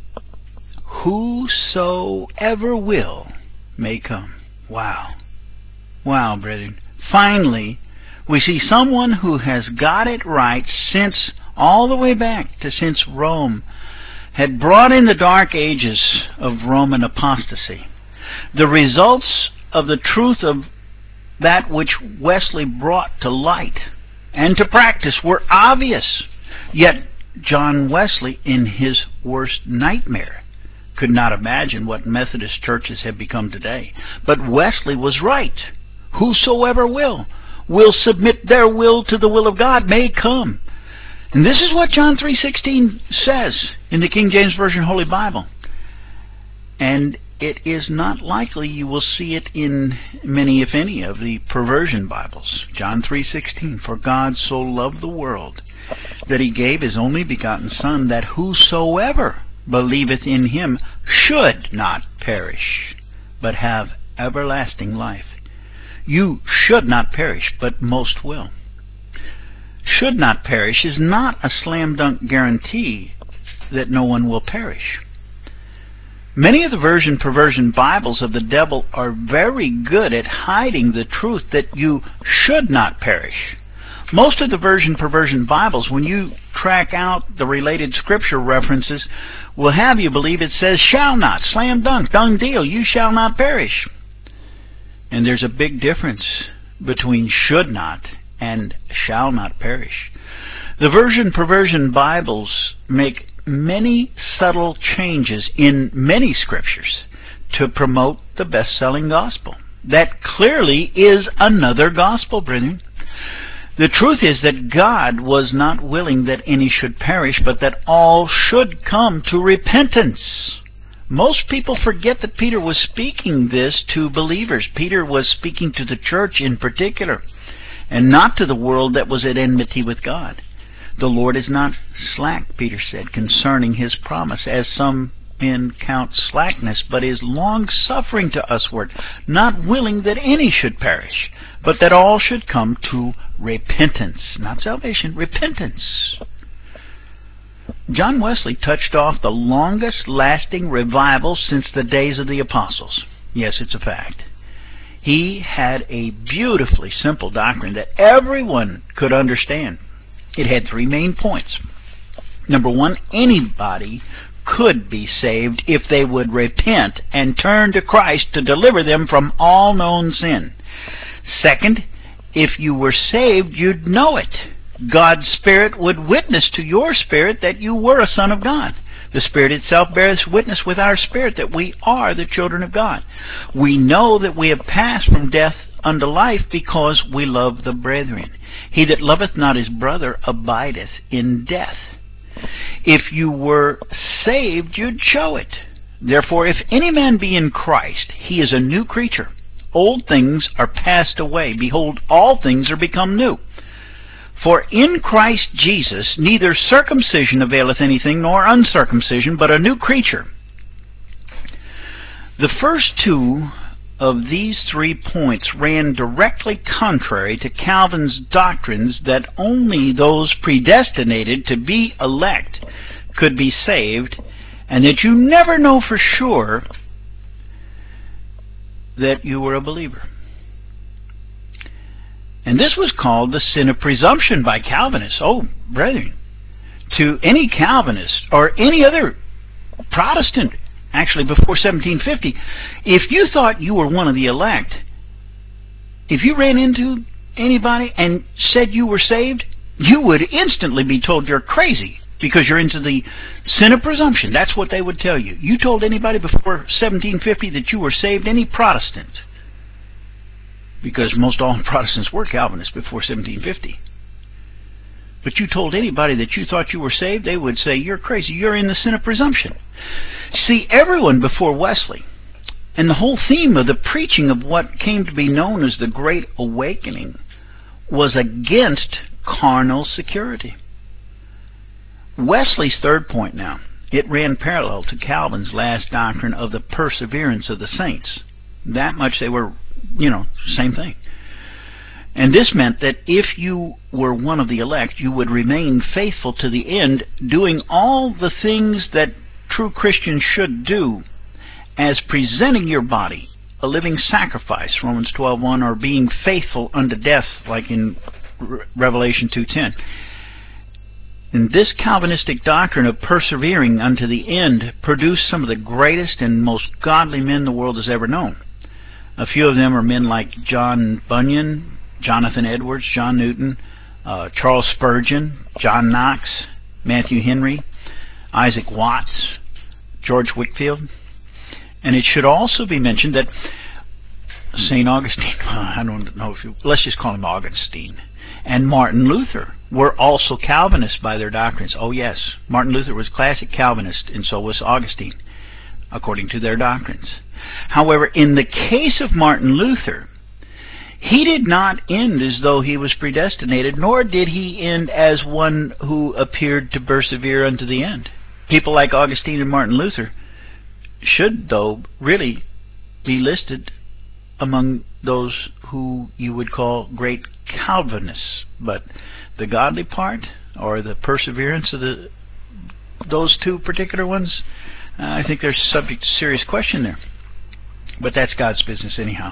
whosoever will may come. Wow. Wow, brethren. Finally, we see someone who has got it right since all the way back to since Rome had brought in the dark ages of Roman apostasy. The results of the truth of that which Wesley brought to light and to practice were obvious. Yet John Wesley, in his worst nightmare, could not imagine what Methodist churches have become today. But Wesley was right. Whosoever will submit their will to the will of God may come. And this is what John 3:16 says in the King James Version Holy Bible. And it is not likely you will see it in many, if any, of the perversion Bibles. John 3:16, for God so loved the world that he gave his only begotten Son, that whosoever believeth in him should not perish, but have everlasting life. You should not perish, but most will. Should not perish is not a slam dunk guarantee that no one will perish. Many of the version perversion Bibles of the devil are very good at hiding the truth that you should not perish. Most of the version perversion Bibles, when you track out the related scripture references, will have you believe it says shall not, slam dunk, done deal, you shall not perish. And there's a big difference between should not and shall not perish. The version perversion Bibles make many subtle changes in many scriptures to promote the best-selling gospel. That clearly is another gospel, brethren. The truth is that God was not willing that any should perish, but that all should come to repentance. Most people forget that Peter was speaking this to believers. Peter was speaking to the church in particular, and not to the world that was at enmity with God. The Lord is not slack, Peter said, concerning his promise, as some men count slackness, but is long-suffering to usward, not willing that any should perish, but that all should come to repentance. Not salvation, repentance. John Wesley touched off the longest-lasting revival since the days of the apostles. Yes, it's a fact. He had a beautifully simple doctrine that everyone could understand. It had three main points. Number one, anybody could be saved if they would repent and turn to Christ to deliver them from all known sin. Second, if you were saved, you'd know it. God's Spirit would witness to your spirit that you were a son of God. The Spirit itself bears witness with our spirit that we are the children of God. We know that we have passed from death unto life because we love the brethren. He that loveth not his brother abideth in death. If you were saved, you'd show it. Therefore, if any man be in Christ, he is a new creature. Old things are passed away. Behold, all things are become new. For in Christ Jesus neither circumcision availeth anything, nor uncircumcision, but a new creature. The first two of these 3 points ran directly contrary to Calvin's doctrines that only those predestinated to be elect could be saved, and that you never know for sure that you were a believer. And this was called the sin of presumption by Calvinists. Oh, brethren, to any Calvinist or any other Protestant, actually before 1750, if you thought you were one of the elect, if you ran into anybody and said you were saved, you would instantly be told you're crazy because you're into the sin of presumption. That's what they would tell you. You told anybody before 1750 that you were saved, any Protestant, because most all Protestants were Calvinists before 1750. But you told anybody that you thought you were saved, they would say, you're crazy, you're in the sin of presumption. See, everyone before Wesley, and the whole theme of the preaching of what came to be known as the Great Awakening, was against carnal security. Wesley's third point now, it ran parallel to Calvin's last doctrine of the perseverance of the saints. That much they were, same thing. And this meant that if you were one of the elect, you would remain faithful to the end, doing all the things that true Christians should do, as presenting your body a living sacrifice, Romans 12:1, or being faithful unto death, like in Revelation 2:10. And this Calvinistic doctrine of persevering unto the end produced some of the greatest and most godly men the world has ever known. A few of them are men like John Bunyan, Jonathan Edwards, John Newton, Charles Spurgeon, John Knox, Matthew Henry, Isaac Watts, George Whitefield. And it should also be mentioned that St. Augustine, I don't know if let's just call him Augustine, and Martin Luther were also Calvinists by their doctrines. Oh yes, Martin Luther was classic Calvinist, and so was Augustine, according to their doctrines. However, in the case of Martin Luther, he did not end as though he was predestinated, nor did he end as one who appeared to persevere unto the end. People like Augustine and Martin Luther should, though, really be listed among those who you would call great Calvinists. But the godly part, or the perseverance of those two particular ones, I think there's subject to serious question there. But that's God's business anyhow.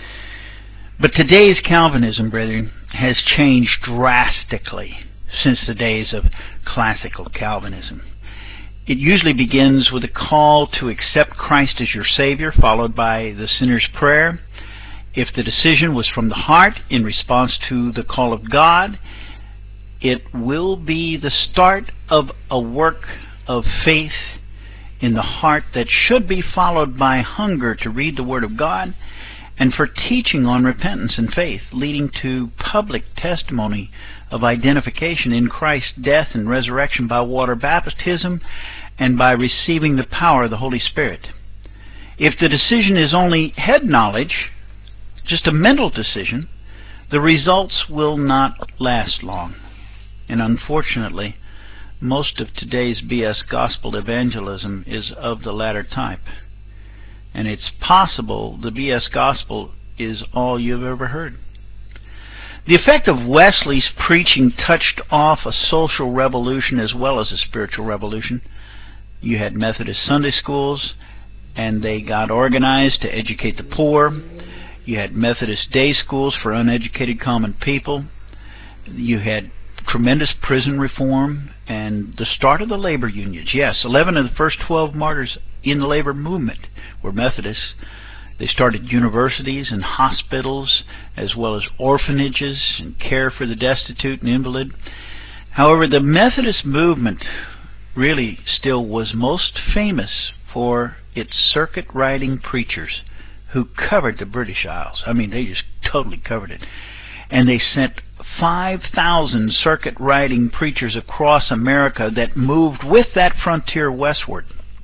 But today's Calvinism, brethren, has changed drastically since the days of classical Calvinism. It usually begins with a call to accept Christ as your Savior, followed by the sinner's prayer. If the decision was from the heart in response to the call of God, it will be the start of a work of faith in the heart that should be followed by hunger to read the Word of God and for teaching on repentance and faith, leading to public testimony of identification in Christ's death and resurrection by water baptism and by receiving the power of the Holy Spirit. If the decision is only head knowledge, just a mental decision, the results will not last long. And unfortunately, most of today's BS gospel evangelism is of the latter type. And it's possible the BS gospel is all you've ever heard. The effect of Wesley's preaching touched off a social revolution as well as a spiritual revolution. You had Methodist Sunday schools, and they got organized to educate the poor. You had Methodist day schools for uneducated common people. You had tremendous prison reform and the start of the labor unions. Yes, 11 of the first 12 martyrs in the labor movement were Methodists. They started universities and hospitals as well as orphanages and care for the destitute and invalid. However, the Methodist movement really still was most famous for its circuit riding preachers who covered the British Isles. I mean, they just totally covered it. And they sent 5,000 circuit riding preachers across America that moved with that frontier westward.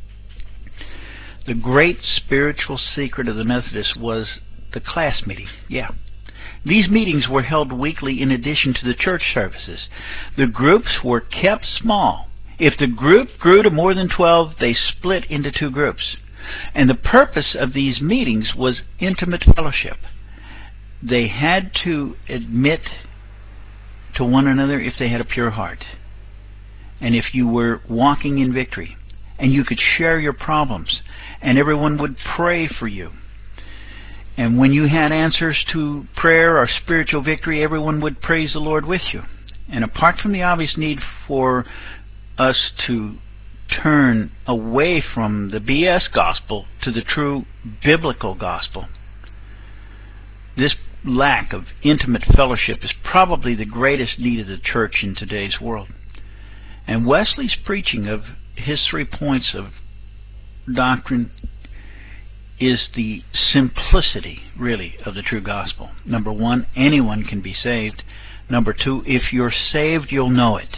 The great spiritual secret of the Methodists was the class meeting. Yeah. These meetings were held weekly in addition to the church services. The groups were kept small. If the group grew to more than 12, they split into 2 groups. And the purpose of these meetings was intimate fellowship. They had to admit to one another if they had a pure heart, and if you were walking in victory, and you could share your problems, and everyone would pray for you. And when you had answers to prayer or spiritual victory, everyone would praise the Lord with you. And apart from the obvious need for us to turn away from the BS gospel to the true biblical gospel, this lack of intimate fellowship is probably the greatest need of the church in today's world. And Wesley's preaching of his 3 points of doctrine is the simplicity, really, of the true gospel. Number 1, anyone can be saved. Number 2, if you're saved, you'll know it.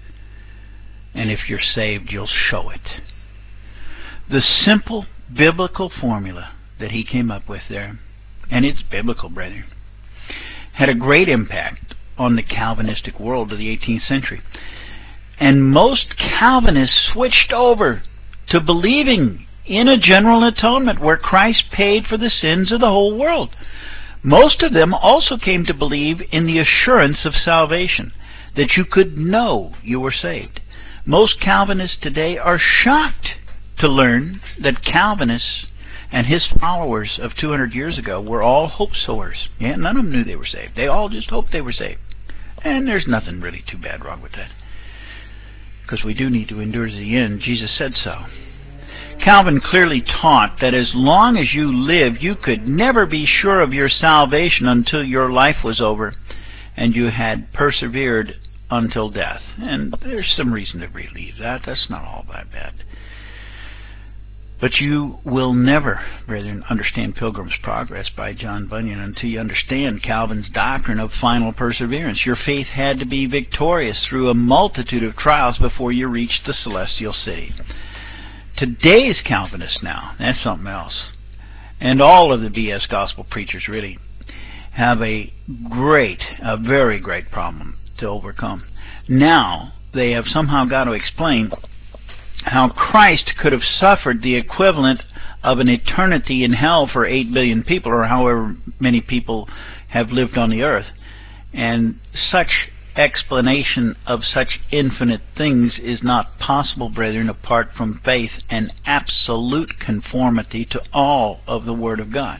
And if you're saved, you'll show it. The simple biblical formula that he came up with there, and it's biblical, brethren, had a great impact on the Calvinistic world of the 18th century. And most Calvinists switched over to believing in a general atonement where Christ paid for the sins of the whole world. Most of them also came to believe in the assurance of salvation, that you could know you were saved. Most Calvinists today are shocked to learn that Calvinists and his followers of 200 years ago were all hope sowers. Yeah, none of them knew they were saved. They all just hoped they were saved. And there's nothing really too bad wrong with that, because we do need to endure to the end. Jesus said so. Calvin clearly taught that as long as you lived, you could never be sure of your salvation until your life was over and you had persevered until death. And there's some reason to believe that. That's not all that bad. But you will never, brethren, understand Pilgrim's Progress by John Bunyan until you understand Calvin's doctrine of final perseverance. Your faith had to be victorious through a multitude of trials before you reached the celestial city. Today's Calvinists now, that's something else. And all of the BS gospel preachers really have a very great problem to overcome. Now, they have somehow got to explain how Christ could have suffered the equivalent of an eternity in hell for 8 billion people, or however many people have lived on the earth. And such explanation of such infinite things is not possible, brethren, apart from faith and absolute conformity to all of the Word of God.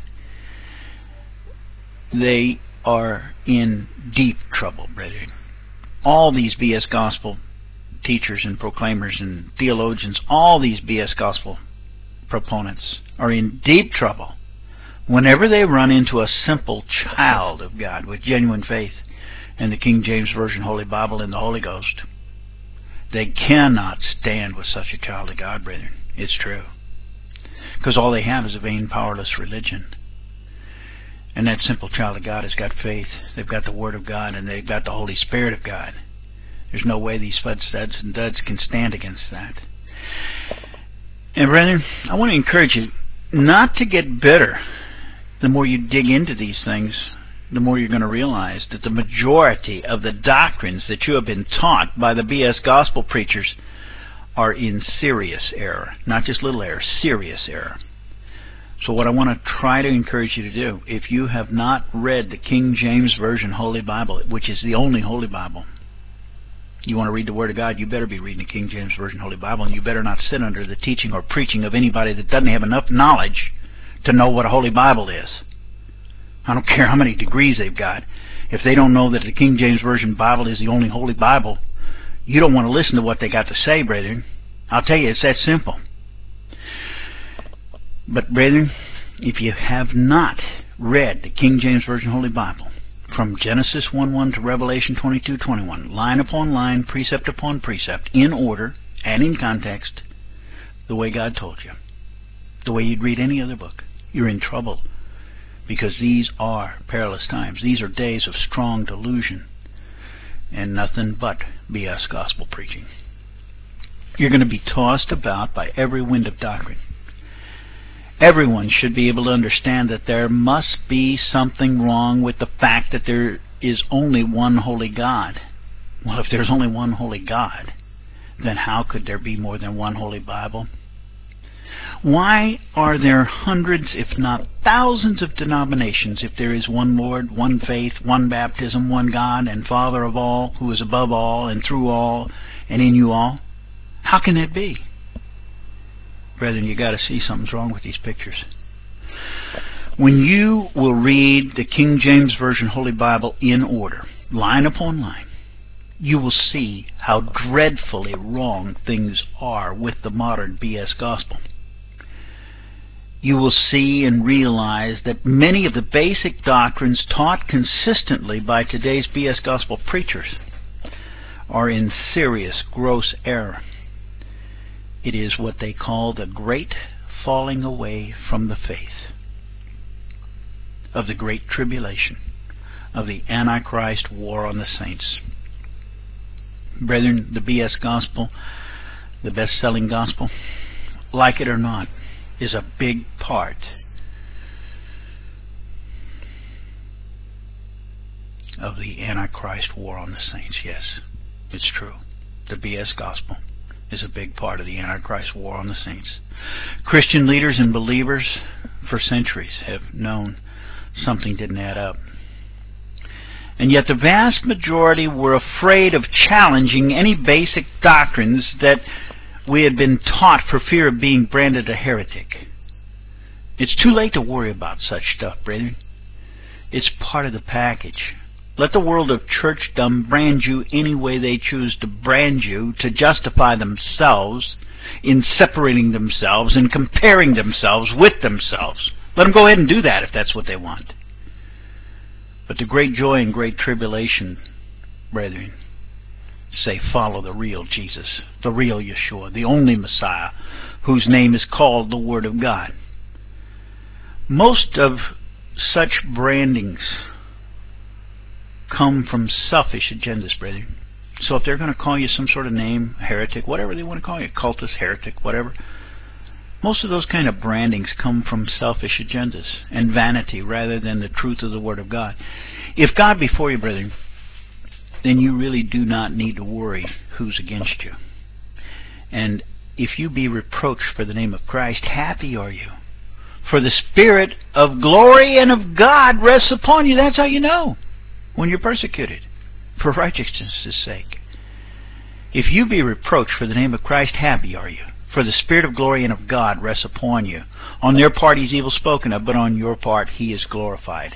They are in deep trouble, brethren. All these BS gospel teachers and proclaimers and theologians, all these BS gospel proponents are in deep trouble whenever they run into a simple child of God with genuine faith in the King James Version Holy Bible and the Holy Ghost. They cannot stand with such a child of God, brethren. It's true. Because all they have is a vain, powerless religion. And that simple child of God has got faith. They've got the Word of God, and they've got the Holy Spirit of God. There's no way these fudstuds and duds can stand against that. And brethren, I want to encourage you not to get bitter. The more you dig into these things, the more you're going to realize that the majority of the doctrines that you have been taught by the BS gospel preachers are in serious error. Not just little error, serious error. So what I want to try to encourage you to do, if you have not read the King James Version Holy Bible, which is the only Holy Bible, you want to read the Word of God, you better be reading the King James Version Holy Bible, and you better not sit under the teaching or preaching of anybody that doesn't have enough knowledge to know what a Holy Bible is. I don't care how many degrees they've got. If they don't know that the King James Version Bible is the only Holy Bible, you don't want to listen to what they got to say, brethren. I'll tell you, it's that simple. But, brethren, if you have not read the King James Version Holy Bible, from Genesis 1:1 to Revelation 22:21, line upon line, precept upon precept, in order and in context, the way God told you, the way you'd read any other book, you're in trouble. Because these are perilous times. These are days of strong delusion and nothing but BS gospel preaching. You're going to be tossed about by every wind of doctrine. Everyone should be able to understand that there must be something wrong with the fact that there is only one holy God. Well, if there's only one holy God, then how could there be more than one holy Bible? Why are there hundreds, if not thousands, of denominations if there is one Lord, one faith, one baptism, one God, and Father of all, who is above all, and through all, and in you all? How can that be? Brethren, you got to see something's wrong with these pictures. When you will read the King James Version Holy Bible in order, line upon line, you will see how dreadfully wrong things are with the modern BS gospel. You will see and realize that many of the basic doctrines taught consistently by today's BS gospel preachers are in serious, gross error. It is what they call the great falling away from the faith, of the great tribulation, of the Antichrist war on the saints. Brethren, the BS gospel, the best-selling gospel, like it or not, is a big part of the Antichrist war on the saints. Yes, it's true. The BS gospel is a big part of the Antichrist war on the saints. Christian leaders and believers for centuries have known something didn't add up. And yet the vast majority were afraid of challenging any basic doctrines that we had been taught for fear of being branded a heretic. It's too late to worry about such stuff, brethren. It's part of the package. Let the world of churchdom brand you any way they choose to brand you to justify themselves in separating themselves and comparing themselves with themselves. Let them go ahead and do that if that's what they want. But the great joy and great tribulation, brethren, say follow the real Jesus, the real Yeshua, the only Messiah, whose name is called the Word of God. Most of such brandings come from selfish agendas, brethren. So if they're going to call you some sort of name, heretic, whatever they want to call you, cultist, heretic, whatever, most of those kind of brandings come from selfish agendas and vanity rather than the truth of the Word of God. If God be for you, brethren, then you really do not need to worry who's against you. And if you be reproached for the name of Christ, happy are you. For the Spirit of glory and of God rests upon you. That's how you know when you're persecuted. for righteousness' sake. If you be reproached for the name of Christ, happy are you, for the Spirit of glory and of God rests upon you. On their part he's evil spoken of, but on your part he is glorified.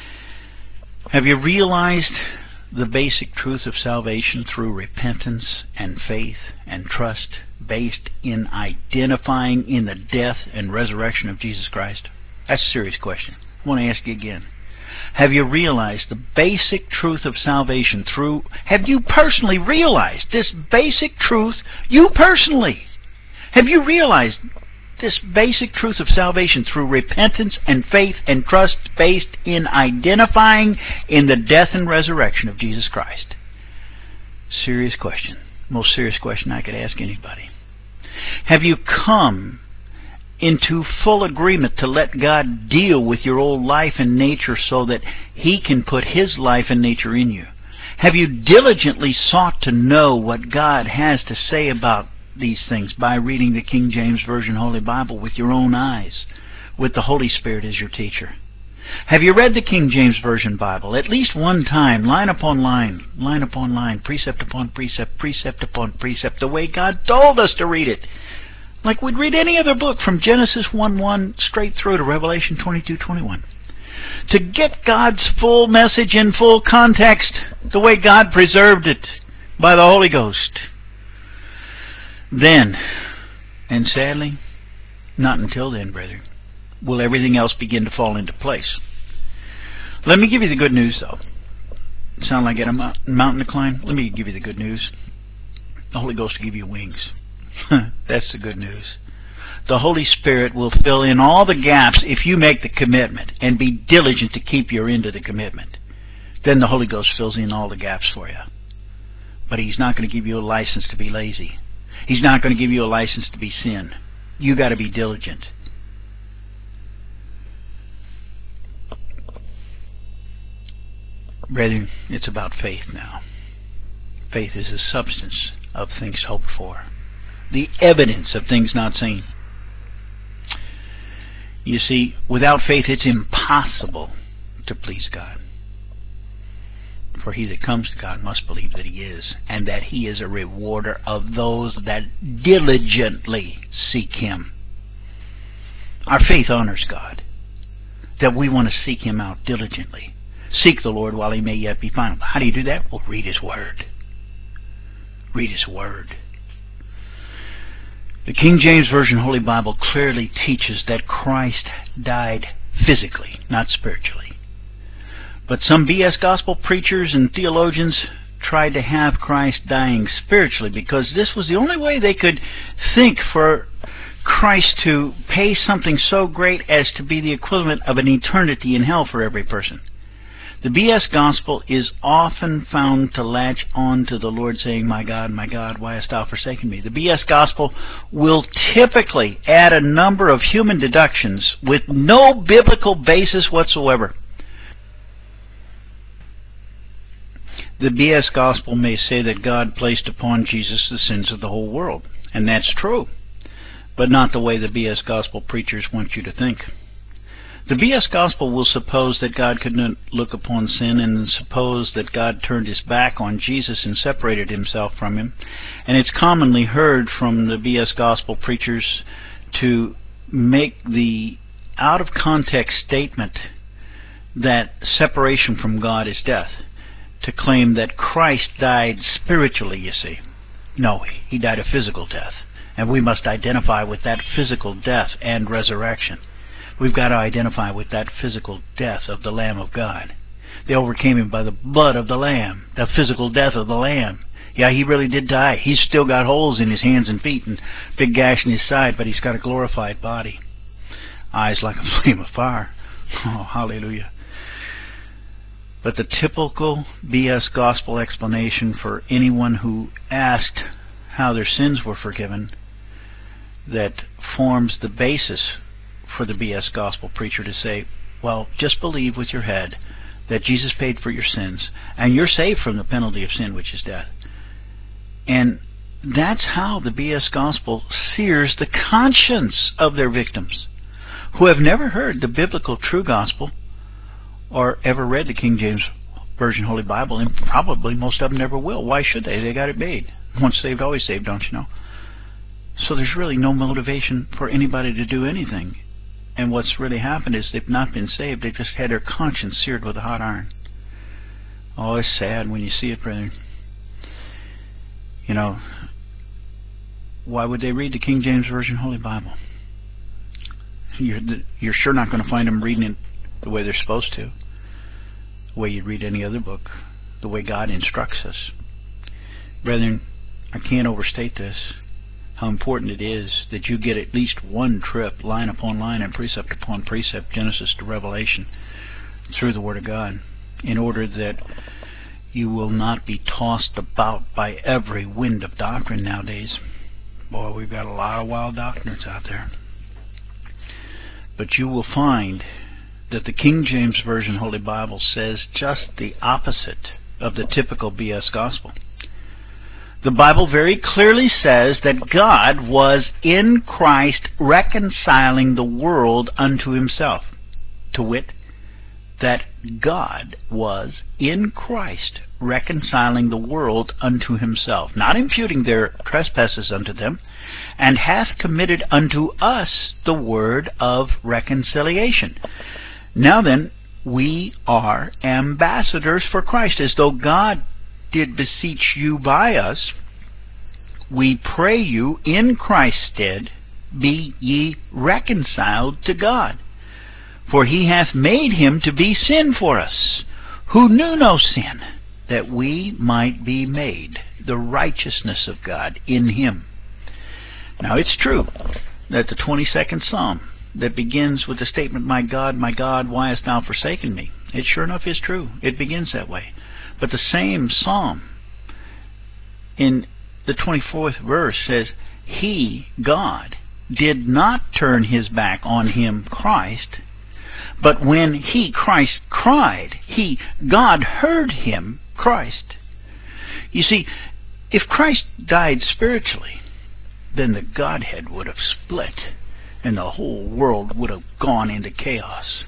Have you realized the basic truth of salvation through repentance and faith and trust, based in identifying in the death and resurrection of Jesus Christ? That's a serious question. I want to ask you again. Have you realized the basic truth of salvation through... Have you personally realized this basic truth? You personally! Have you realized this basic truth of salvation through repentance and faith and trust based in identifying in the death and resurrection of Jesus Christ? Serious question. Most serious question I could ask anybody. Have you come into full agreement to let God deal with your old life and nature so that he can put his life and nature in you? Have you diligently sought to know what God has to say about these things by reading the King James Version Holy Bible with your own eyes, with the Holy Spirit as your teacher? Have you read the King James Version Bible at least one time, line upon line upon line, precept upon precept, precept upon precept, the way God told us to read it? Like we'd read any other book from Genesis 1:1 straight through to Revelation 22:21. To get God's full message in full context, the way God preserved it by the Holy Ghost. Then, and sadly, not until then, brethren, will everything else begin to fall into place. Let me give you the good news, though. Sound like a mountain to climb? Let me give you the good news. The Holy Ghost will give you wings. That's the good news. The Holy Spirit will fill in all the gaps if you make the commitment and be diligent to keep your end of the commitment. Then the Holy Ghost fills in all the gaps for you. But he's not going to give you a license to be lazy. He's not going to give you a license to be sin. You got to be diligent. Brethren, it's about faith now. Faith is the substance of things hoped for, the evidence of things not seen. You see, without faith it's impossible to please God. For he that comes to God must believe that he is, and that he is a rewarder of those that diligently seek him. Our faith honors God, that we want to seek him out diligently. Seek the Lord while he may yet be found. How do you do that? Well, read his word. Read his word. The King James Version Holy Bible clearly teaches that Christ died physically, not spiritually. But some BS gospel preachers and theologians tried to have Christ dying spiritually because this was the only way they could think for Christ to pay something so great as to be the equivalent of an eternity in hell for every person. The BS gospel is often found to latch on to the Lord saying, my God, why hast thou forsaken me? The BS gospel will typically add a number of human deductions with no biblical basis whatsoever. The BS gospel may say that God placed upon Jesus the sins of the whole world, and that's true, but not the way the BS gospel preachers want you to think. The BS gospel will suppose that God could not look upon sin and suppose that God turned his back on Jesus and separated himself from him. And it's commonly heard from the BS gospel preachers to make the out-of-context statement that separation from God is death, to claim that Christ died spiritually, you see. No, he died a physical death, and we must identify with that physical death and resurrection. We've got to identify with that physical death of the Lamb of God. They overcame him by the blood of the Lamb, the physical death of the Lamb. Yeah, he really did die. He's still got holes in his hands and feet and big gash in his side, but he's got a glorified body. Eyes like a flame of fire. Oh, hallelujah. But the typical BS gospel explanation for anyone who asked how their sins were forgiven that forms the basis for the BS gospel preacher to say, well, just believe with your head that Jesus paid for your sins and you're saved from the penalty of sin, which is death. And that's how the BS gospel sears the conscience of their victims who have never heard the biblical true gospel or ever read the King James Version Holy Bible, and probably most of them never will. Why should they? They got it made. Once saved, always saved, don't you know? So there's really no motivation for anybody to do anything. And what's really happened is they've not been saved. They've just had their conscience seared with a hot iron. Oh, it's sad when you see it, brethren. You know, why would they read the King James Version Holy Bible? You're sure not going to find them reading it the way they're supposed to, the way you'd read any other book, the way God instructs us. Brethren, I can't overstate this, how important it is that you get at least one trip, line upon line and precept upon precept, Genesis to Revelation, through the Word of God, in order that you will not be tossed about by every wind of doctrine nowadays. Boy, we've got a lot of wild doctrines out there. But you will find that the King James Version Holy Bible says just the opposite of the typical BS gospel. The Bible very clearly says that God was in Christ reconciling the world unto himself. To wit, that God was in Christ reconciling the world unto himself, not imputing their trespasses unto them, and hath committed unto us the word of reconciliation. Now then, we are ambassadors for Christ, as though God did beseech you by us. We pray you in Christ's stead, be ye reconciled to God. For he hath made him to be sin for us, who knew no sin, that we might be made the righteousness of God in him. Now it's true that the 22nd Psalm that begins with the statement, my God, why hast thou forsaken me? It sure enough is true. It begins that way. But the same Psalm in the 24th verse says, he, God, did not turn his back on him, Christ, but when he, Christ, cried, he, God, heard him, Christ. You see, if Christ died spiritually, then the Godhead would have split, and the whole world would have gone into chaos.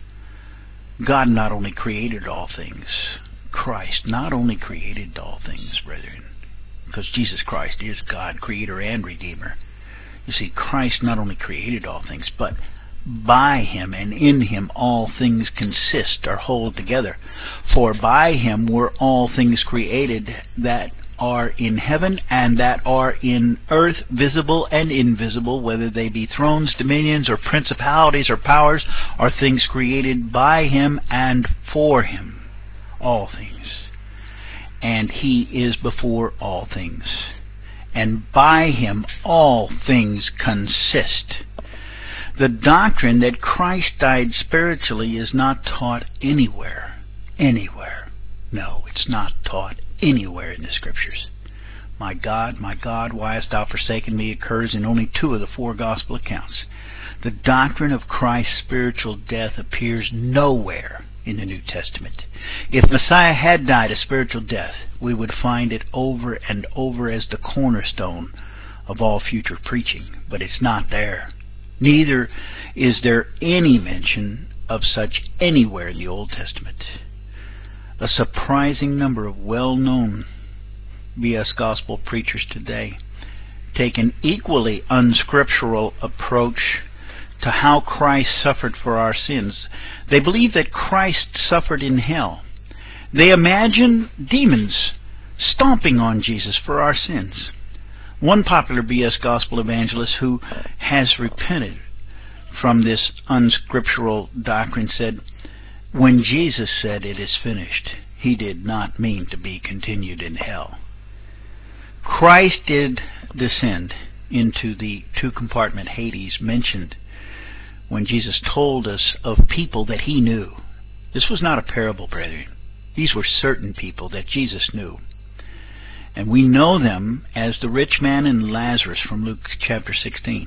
God not only created all things, Christ not only created all things, brethren, because Jesus Christ is God, Creator and Redeemer. You see, Christ not only created all things, but by him and in him all things consist or hold together. For by him were all things created that are in heaven and that are in earth, visible and invisible, whether they be thrones, dominions, or principalities or powers, are things created by him and for him. All things. And he is before all things. And by him all things consist. The doctrine that Christ died spiritually is not taught anywhere. Anywhere. No, it's not taught anywhere in the Scriptures. My God, why hast thou forsaken me occurs in only 2 of the 4 gospel accounts. The doctrine of Christ's spiritual death appears nowhere in the New Testament. If Messiah had died a spiritual death, we would find it over and over as the cornerstone of all future preaching, but it's not there. Neither is there any mention of such anywhere in the Old Testament. A surprising number of well-known BS gospel preachers today take an equally unscriptural approach to how Christ suffered for our sins. They believe that Christ suffered in hell. They imagine demons stomping on Jesus for our sins. One popular BS gospel evangelist who has repented from this unscriptural doctrine said, when Jesus said it is finished, he did not mean to be continued in hell. Christ did descend into the 2-compartment Hades mentioned when Jesus told us of people that he knew. This was not a parable, brethren. These were certain people that Jesus knew. And we know them as the rich man and Lazarus from Luke chapter 16.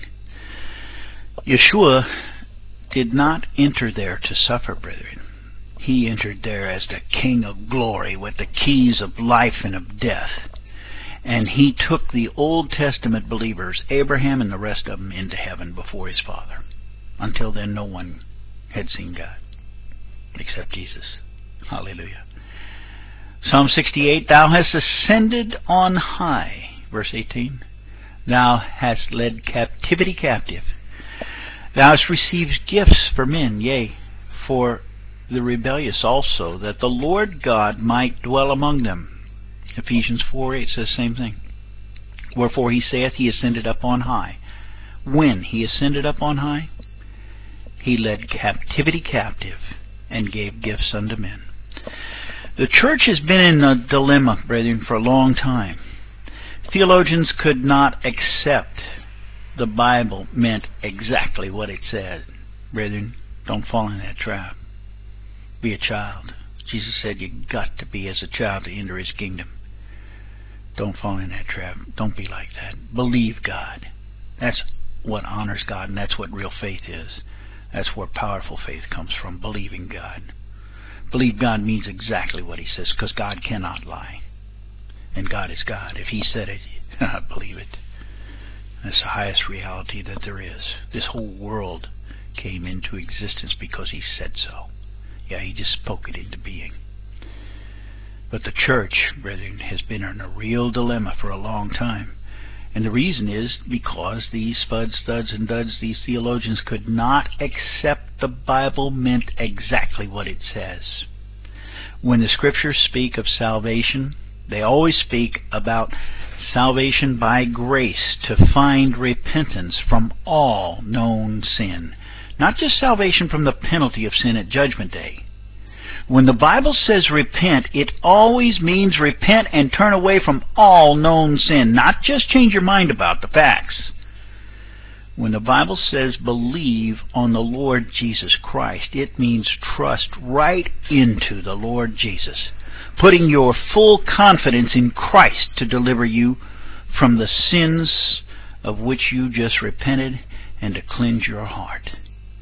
Yeshua did not enter there to suffer, brethren. He entered there as the King of glory with the keys of life and of death. And he took the Old Testament believers, Abraham and the rest of them, into heaven before his Father. Until then, no one had seen God except Jesus. Hallelujah. Psalm 68, thou hast ascended on high. Verse 18, thou hast led captivity captive. Thou hast received gifts for men, yea, for the rebellious also, that the Lord God might dwell among them. Ephesians 4:8 says the same thing. Wherefore he saith, he ascended up on high. When he ascended up on high, he led captivity captive and gave gifts unto men. The church has been in a dilemma, brethren, for a long time. Theologians could not accept the Bible meant exactly what it said. Brethren, don't fall in that trap. Be a child. Jesus said you got to be as a child to enter his kingdom. Don't fall in that trap. Don't be like that. Believe God. That's what honors God, and that's what real faith is. That's where powerful faith comes from, believing God. Believe God means exactly what he says, because God cannot lie. And God is God. If he said it, believe it. That's the highest reality that there is. This whole world came into existence because he said so. Yeah, he just spoke it into being. But the church, brethren, has been in a real dilemma for a long time. And the reason is because these spuds, studs, and duds, these theologians could not accept the Bible meant exactly what it says. When the scriptures speak of salvation, they always speak about salvation by grace to find repentance from all known sin. Not just salvation from the penalty of sin at Judgment Day. When the Bible says repent, it always means repent and turn away from all known sin, not just change your mind about the facts. When the Bible says believe on the Lord Jesus Christ, it means trust right into the Lord Jesus, putting your full confidence in Christ to deliver you from the sins of which you just repented and to cleanse your heart.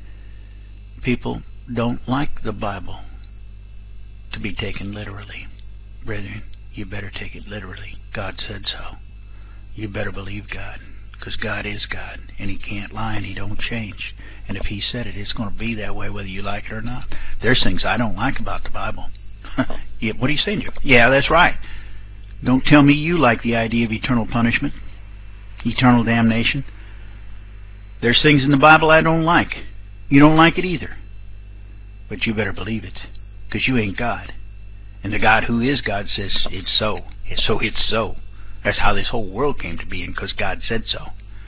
People don't like the Bible to be taken literally. Brethren, you better take it literally. God said so. You better believe God, because God is God, and he can't lie and he don't change. And if he said it, it's going to be that way whether you like it or not. There's things I don't like about the Bible. Yeah, what are you saying to you? Yeah, that's right. Don't tell me you like the idea of eternal punishment, eternal damnation. There's things in the Bible I don't like. You don't like it either. But you better believe it, because you ain't God. And the God who is God says it's so. So it's so. That's how this whole world came to be, because God said so.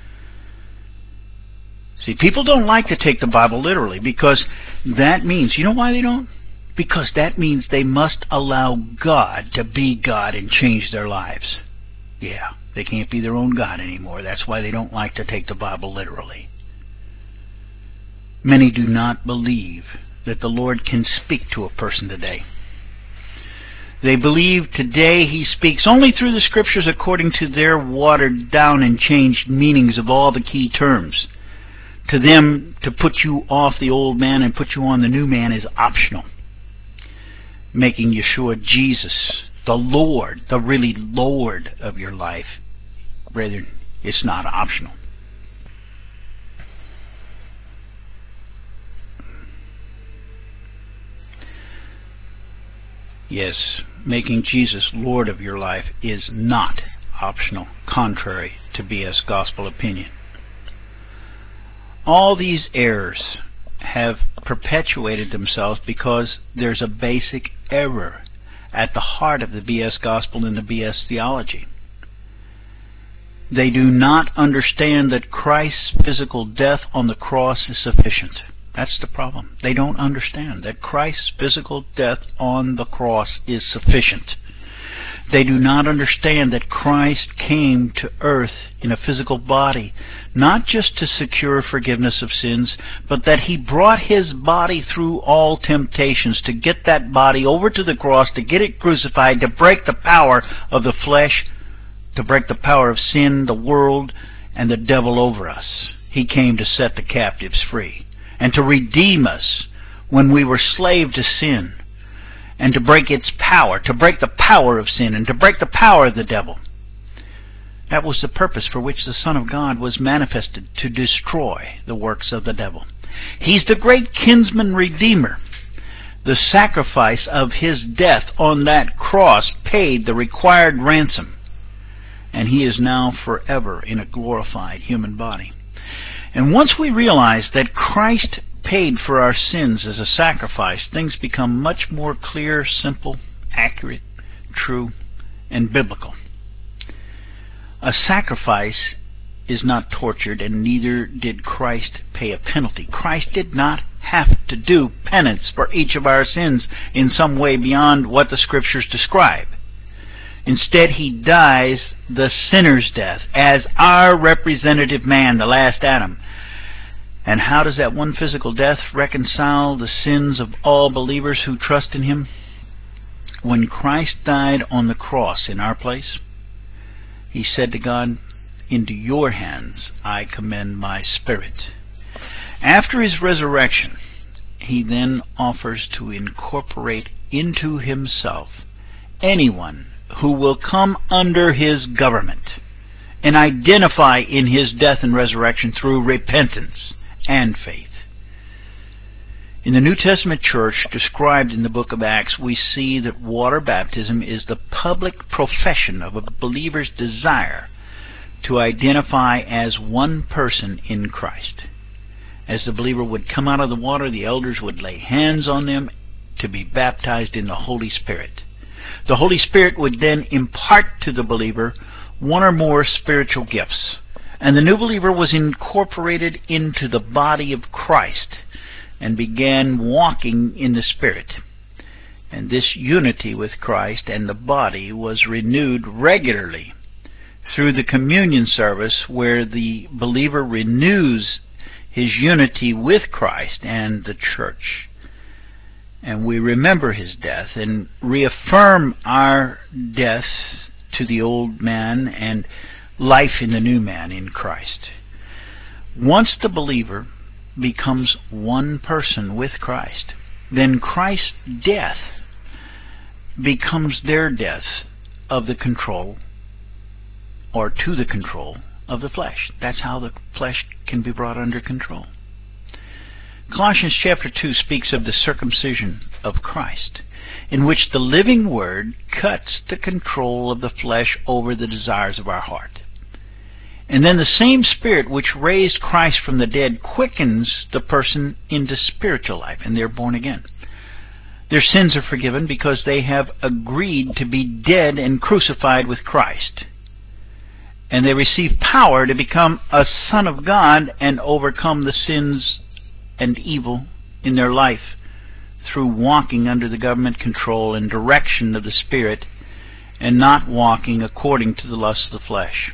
See, people don't like to take the Bible literally, because that means, you know why they don't? Because that means they must allow God to be God and change their lives. Yeah, they can't be their own God anymore. That's why they don't like to take the Bible literally. Many do not believe that the Lord can speak to a person today. They believe today he speaks only through the scriptures according to their watered down and changed meanings of all the key terms. To them, to put you off the old man and put you on the new man is optional. Making Yeshua Jesus the Lord, the really Lord of your life, brethren, it's not optional. Yes, making Jesus Lord of your life is not optional, contrary to BS gospel opinion. All these errors have perpetuated themselves because there's a basic error at the heart of the BS gospel and the BS theology. They do not understand that Christ's physical death on the cross is sufficient. That's the problem. They don't understand that Christ's physical death on the cross is sufficient. They do not understand that Christ came to earth in a physical body, not just to secure forgiveness of sins, but that he brought his body through all temptations to get that body over to the cross, to get it crucified, to break the power of the flesh, to break the power of sin, the world, and the devil over us. He came to set the captives free and to redeem us when we were slave to sin, and to break its power, to break the power of sin, and to break the power of the devil. That was the purpose for which the Son of God was manifested, to destroy the works of the devil. He's the great kinsman redeemer The sacrifice of his death on that cross paid the required ransom, and he is now forever in a glorified human body. And once we realize that Christ paid for our sins as a sacrifice, things become much more clear, simple, accurate, true, and biblical. A sacrifice is not tortured, and neither did Christ pay a penalty. Christ did not have to do penance for each of our sins in some way beyond what the Scriptures describe. Instead, he dies the sinner's death as our representative man, the last Adam. And how does that one physical death reconcile the sins of all believers who trust in him? When Christ died on the cross in our place, he said to God, "Into your hands I commend my spirit." After his resurrection, he then offers to incorporate into himself anyone who will come under his government and identify in his death and resurrection through repentance and faith. In the New Testament church described in the book of Acts, we see that water baptism is the public profession of a believer's desire to identify as one person in Christ. As the believer would come out of the water, the elders would lay hands on them to be baptized in the Holy Spirit. The Holy Spirit would then impart to the believer one or more spiritual gifts, and the new believer was incorporated into the body of Christ and began walking in the Spirit. And this unity with Christ and the body was renewed regularly through the communion service, where the believer renews his unity with Christ and the church. And we remember his death and reaffirm our death to the old man and life in the new man in Christ. Once the believer becomes one person with Christ, then Christ's death becomes their death of the control, or to the control, of the flesh. That's how the flesh can be brought under control. Colossians chapter 2 speaks of the circumcision of Christ, in which the living Word cuts the control of the flesh over the desires of our heart. And then the same Spirit which raised Christ from the dead quickens the person into spiritual life, and they're born again. Their sins are forgiven because they have agreed to be dead and crucified with Christ. And they receive power to become a son of God and overcome the sins and evil in their life through walking under the government control and direction of the Spirit and not walking according to the lusts of the flesh.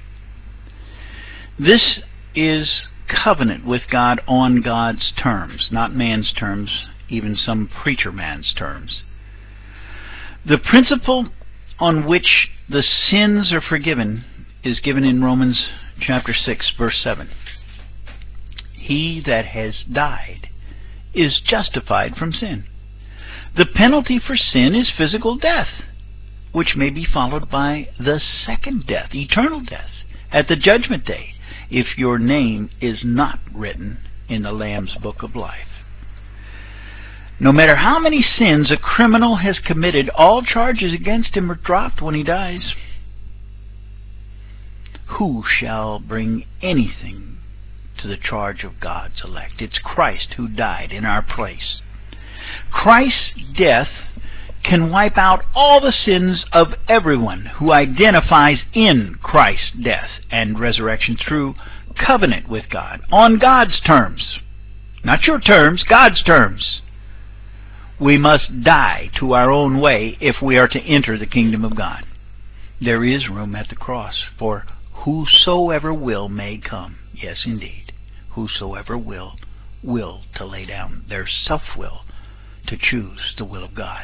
This is covenant with God on God's terms, not man's terms, even some preacher man's terms. The principle on which the sins are forgiven is given in Romans chapter 6, verse 7. He that has died is justified from sin. The penalty for sin is physical death, which may be followed by the second death, eternal death, at the judgment day, if your name is not written in the Lamb's book of life. No matter how many sins a criminal has committed, all charges against him are dropped when he dies. Who shall bring anything to the charge of God's elect? It's Christ who died in our place. Christ's death can wipe out all the sins of everyone who identifies in Christ's death and resurrection through covenant with God, on God's terms. Not your terms, God's terms. We must die to our own way if we are to enter the kingdom of God. There is room at the cross for whosoever will may come. Yes, indeed. Whosoever will to lay down their self-will to choose the will of God.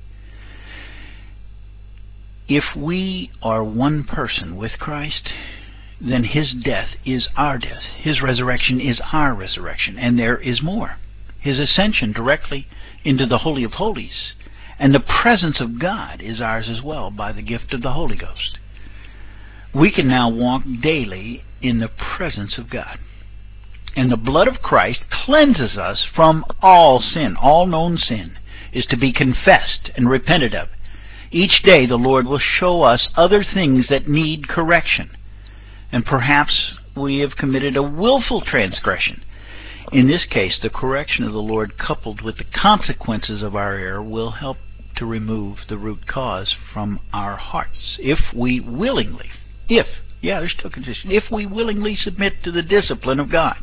If we are one person with Christ, then his death is our death. His resurrection is our resurrection. And there is more. His ascension directly into the Holy of Holies and the presence of God is ours as well by the gift of the Holy Ghost. We can now walk daily in the presence of God. And the blood of Christ cleanses us from all sin, all known sin. is to be confessed and repented of. Each day the Lord will show us other things that need correction, and perhaps we have committed a willful transgression. In this case, the correction of the Lord coupled with the consequences of our error will help to remove the root cause from our hearts if we willingly, there's two conditions, if we willingly submit to the discipline of God.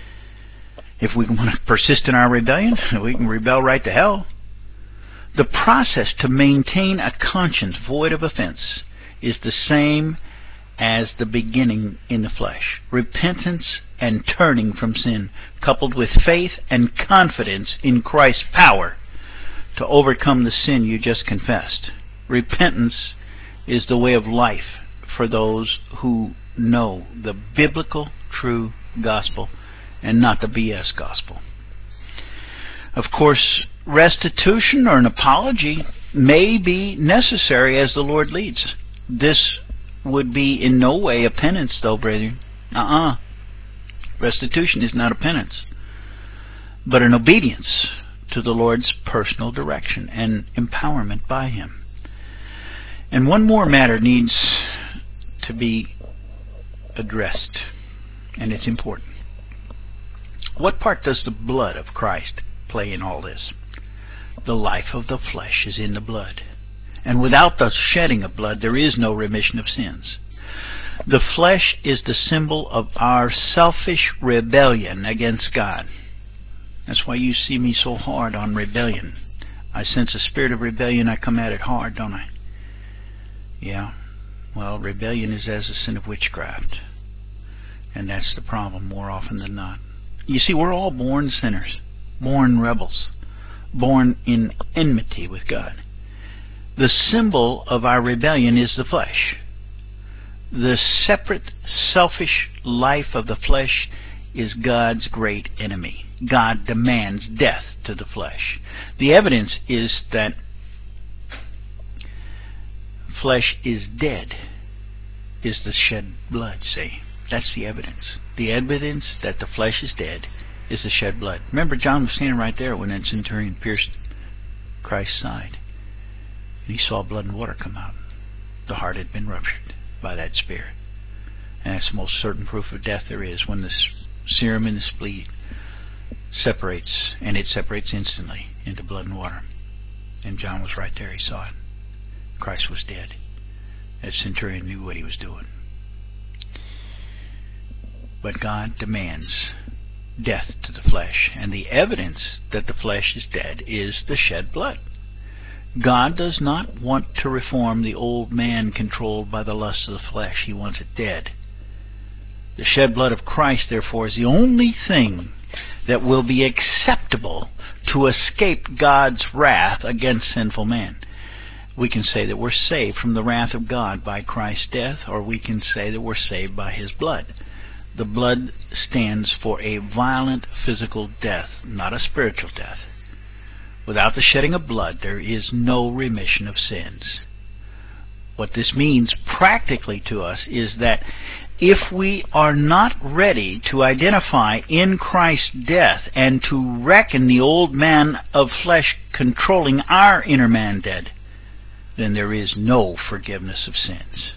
If we want to persist in our rebellion, we can rebel right to hell. The process to maintain a conscience void of offense is the same as the beginning in the flesh. Repentance and turning from sin, coupled with faith and confidence in Christ's power to overcome the sin you just confessed. Repentance is the way of life for those who know the biblical true gospel and not the BS gospel. Of course, restitution or an apology may be necessary as the Lord leads. This would be in no way a penance, though, brethren. Restitution is not a penance, but an obedience to the Lord's personal direction and empowerment by Him. And one more matter needs to be addressed, and it's important. What part does the blood of Christ play in all this? The life of the flesh is in the blood, and without the shedding of blood there is no remission of sins. The flesh is the symbol of our selfish rebellion against God. That's why you see me so hard on rebellion. I sense a spirit of rebellion, I come at it hard, don't I? Yeah. Well, rebellion is as a sin of witchcraft. And that's the problem more often than not. You see, we're all born sinners, born rebels, born in enmity with God. The symbol of our rebellion is the flesh. The separate, selfish life of the flesh is God's great enemy. God demands death to the flesh. The evidence is that flesh is dead, is the shed blood, see? That's the evidence. The evidence that the flesh is dead is the shed blood. Remember, John was standing right there when that centurion pierced Christ's side. And he saw blood and water come out. The heart had been ruptured by that spear. And that's the most certain proof of death there is, when the serum in the spleen separates, and it separates instantly into blood and water. And John was right there. He saw it. Christ was dead. That centurion knew what he was doing. But God demands death to the flesh, and the evidence that the flesh is dead is the shed blood. God does not want to reform the old man controlled by the lust of the flesh. He wants it dead. The shed blood of Christ, therefore, is the only thing that will be acceptable to escape God's wrath against sinful man. We can say that we're saved from the wrath of God by Christ's death, or we can say that we're saved by His blood. The blood stands for a violent physical death, not a spiritual death. Without the shedding of blood, there is no remission of sins. What this means practically to us is that if we are not ready to identify in Christ's death and to reckon the old man of flesh controlling our inner man dead, then there is no forgiveness of sins.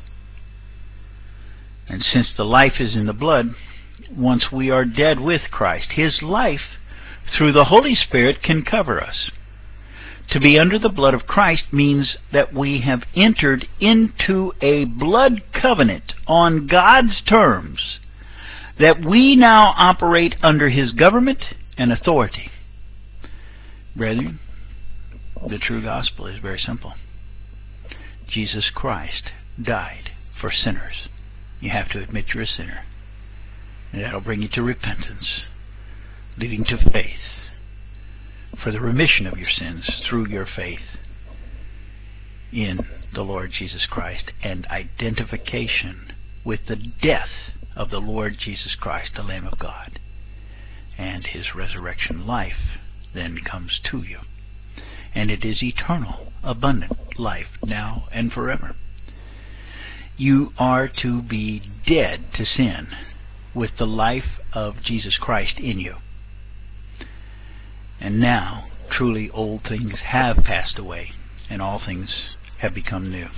And since the life is in the blood, once we are dead with Christ, His life through the Holy Spirit can cover us. To be under the blood of Christ means that we have entered into a blood covenant on God's terms, that we now operate under His government and authority. Brethren, the true gospel is very simple. Jesus Christ died for sinners. You have to admit you're a sinner. And that'll bring you to repentance, leading to faith for the remission of your sins through your faith in the Lord Jesus Christ, and identification with the death of the Lord Jesus Christ, the Lamb of God. And His resurrection life then comes to you. And it is eternal, abundant life now and forever. You are to be dead to sin with the life of Jesus Christ in you. And now truly old things have passed away and all things have become new.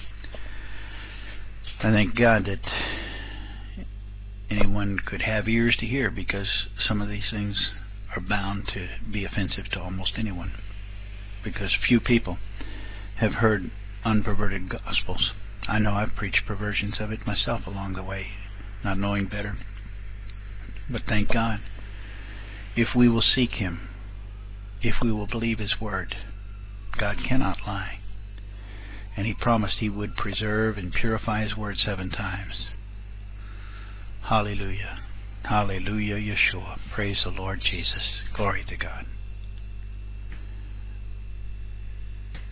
I thank God that anyone could have ears to hear, because some of these things are bound to be offensive to almost anyone, because few people have heard unperverted gospels. I know I've preached perversions of it myself along the way, not knowing better. But thank God, if we will seek Him, if we will believe His word, God cannot lie. And He promised He would preserve and purify His word 7 times. Hallelujah. Hallelujah, Yeshua. Praise the Lord Jesus. Glory to God.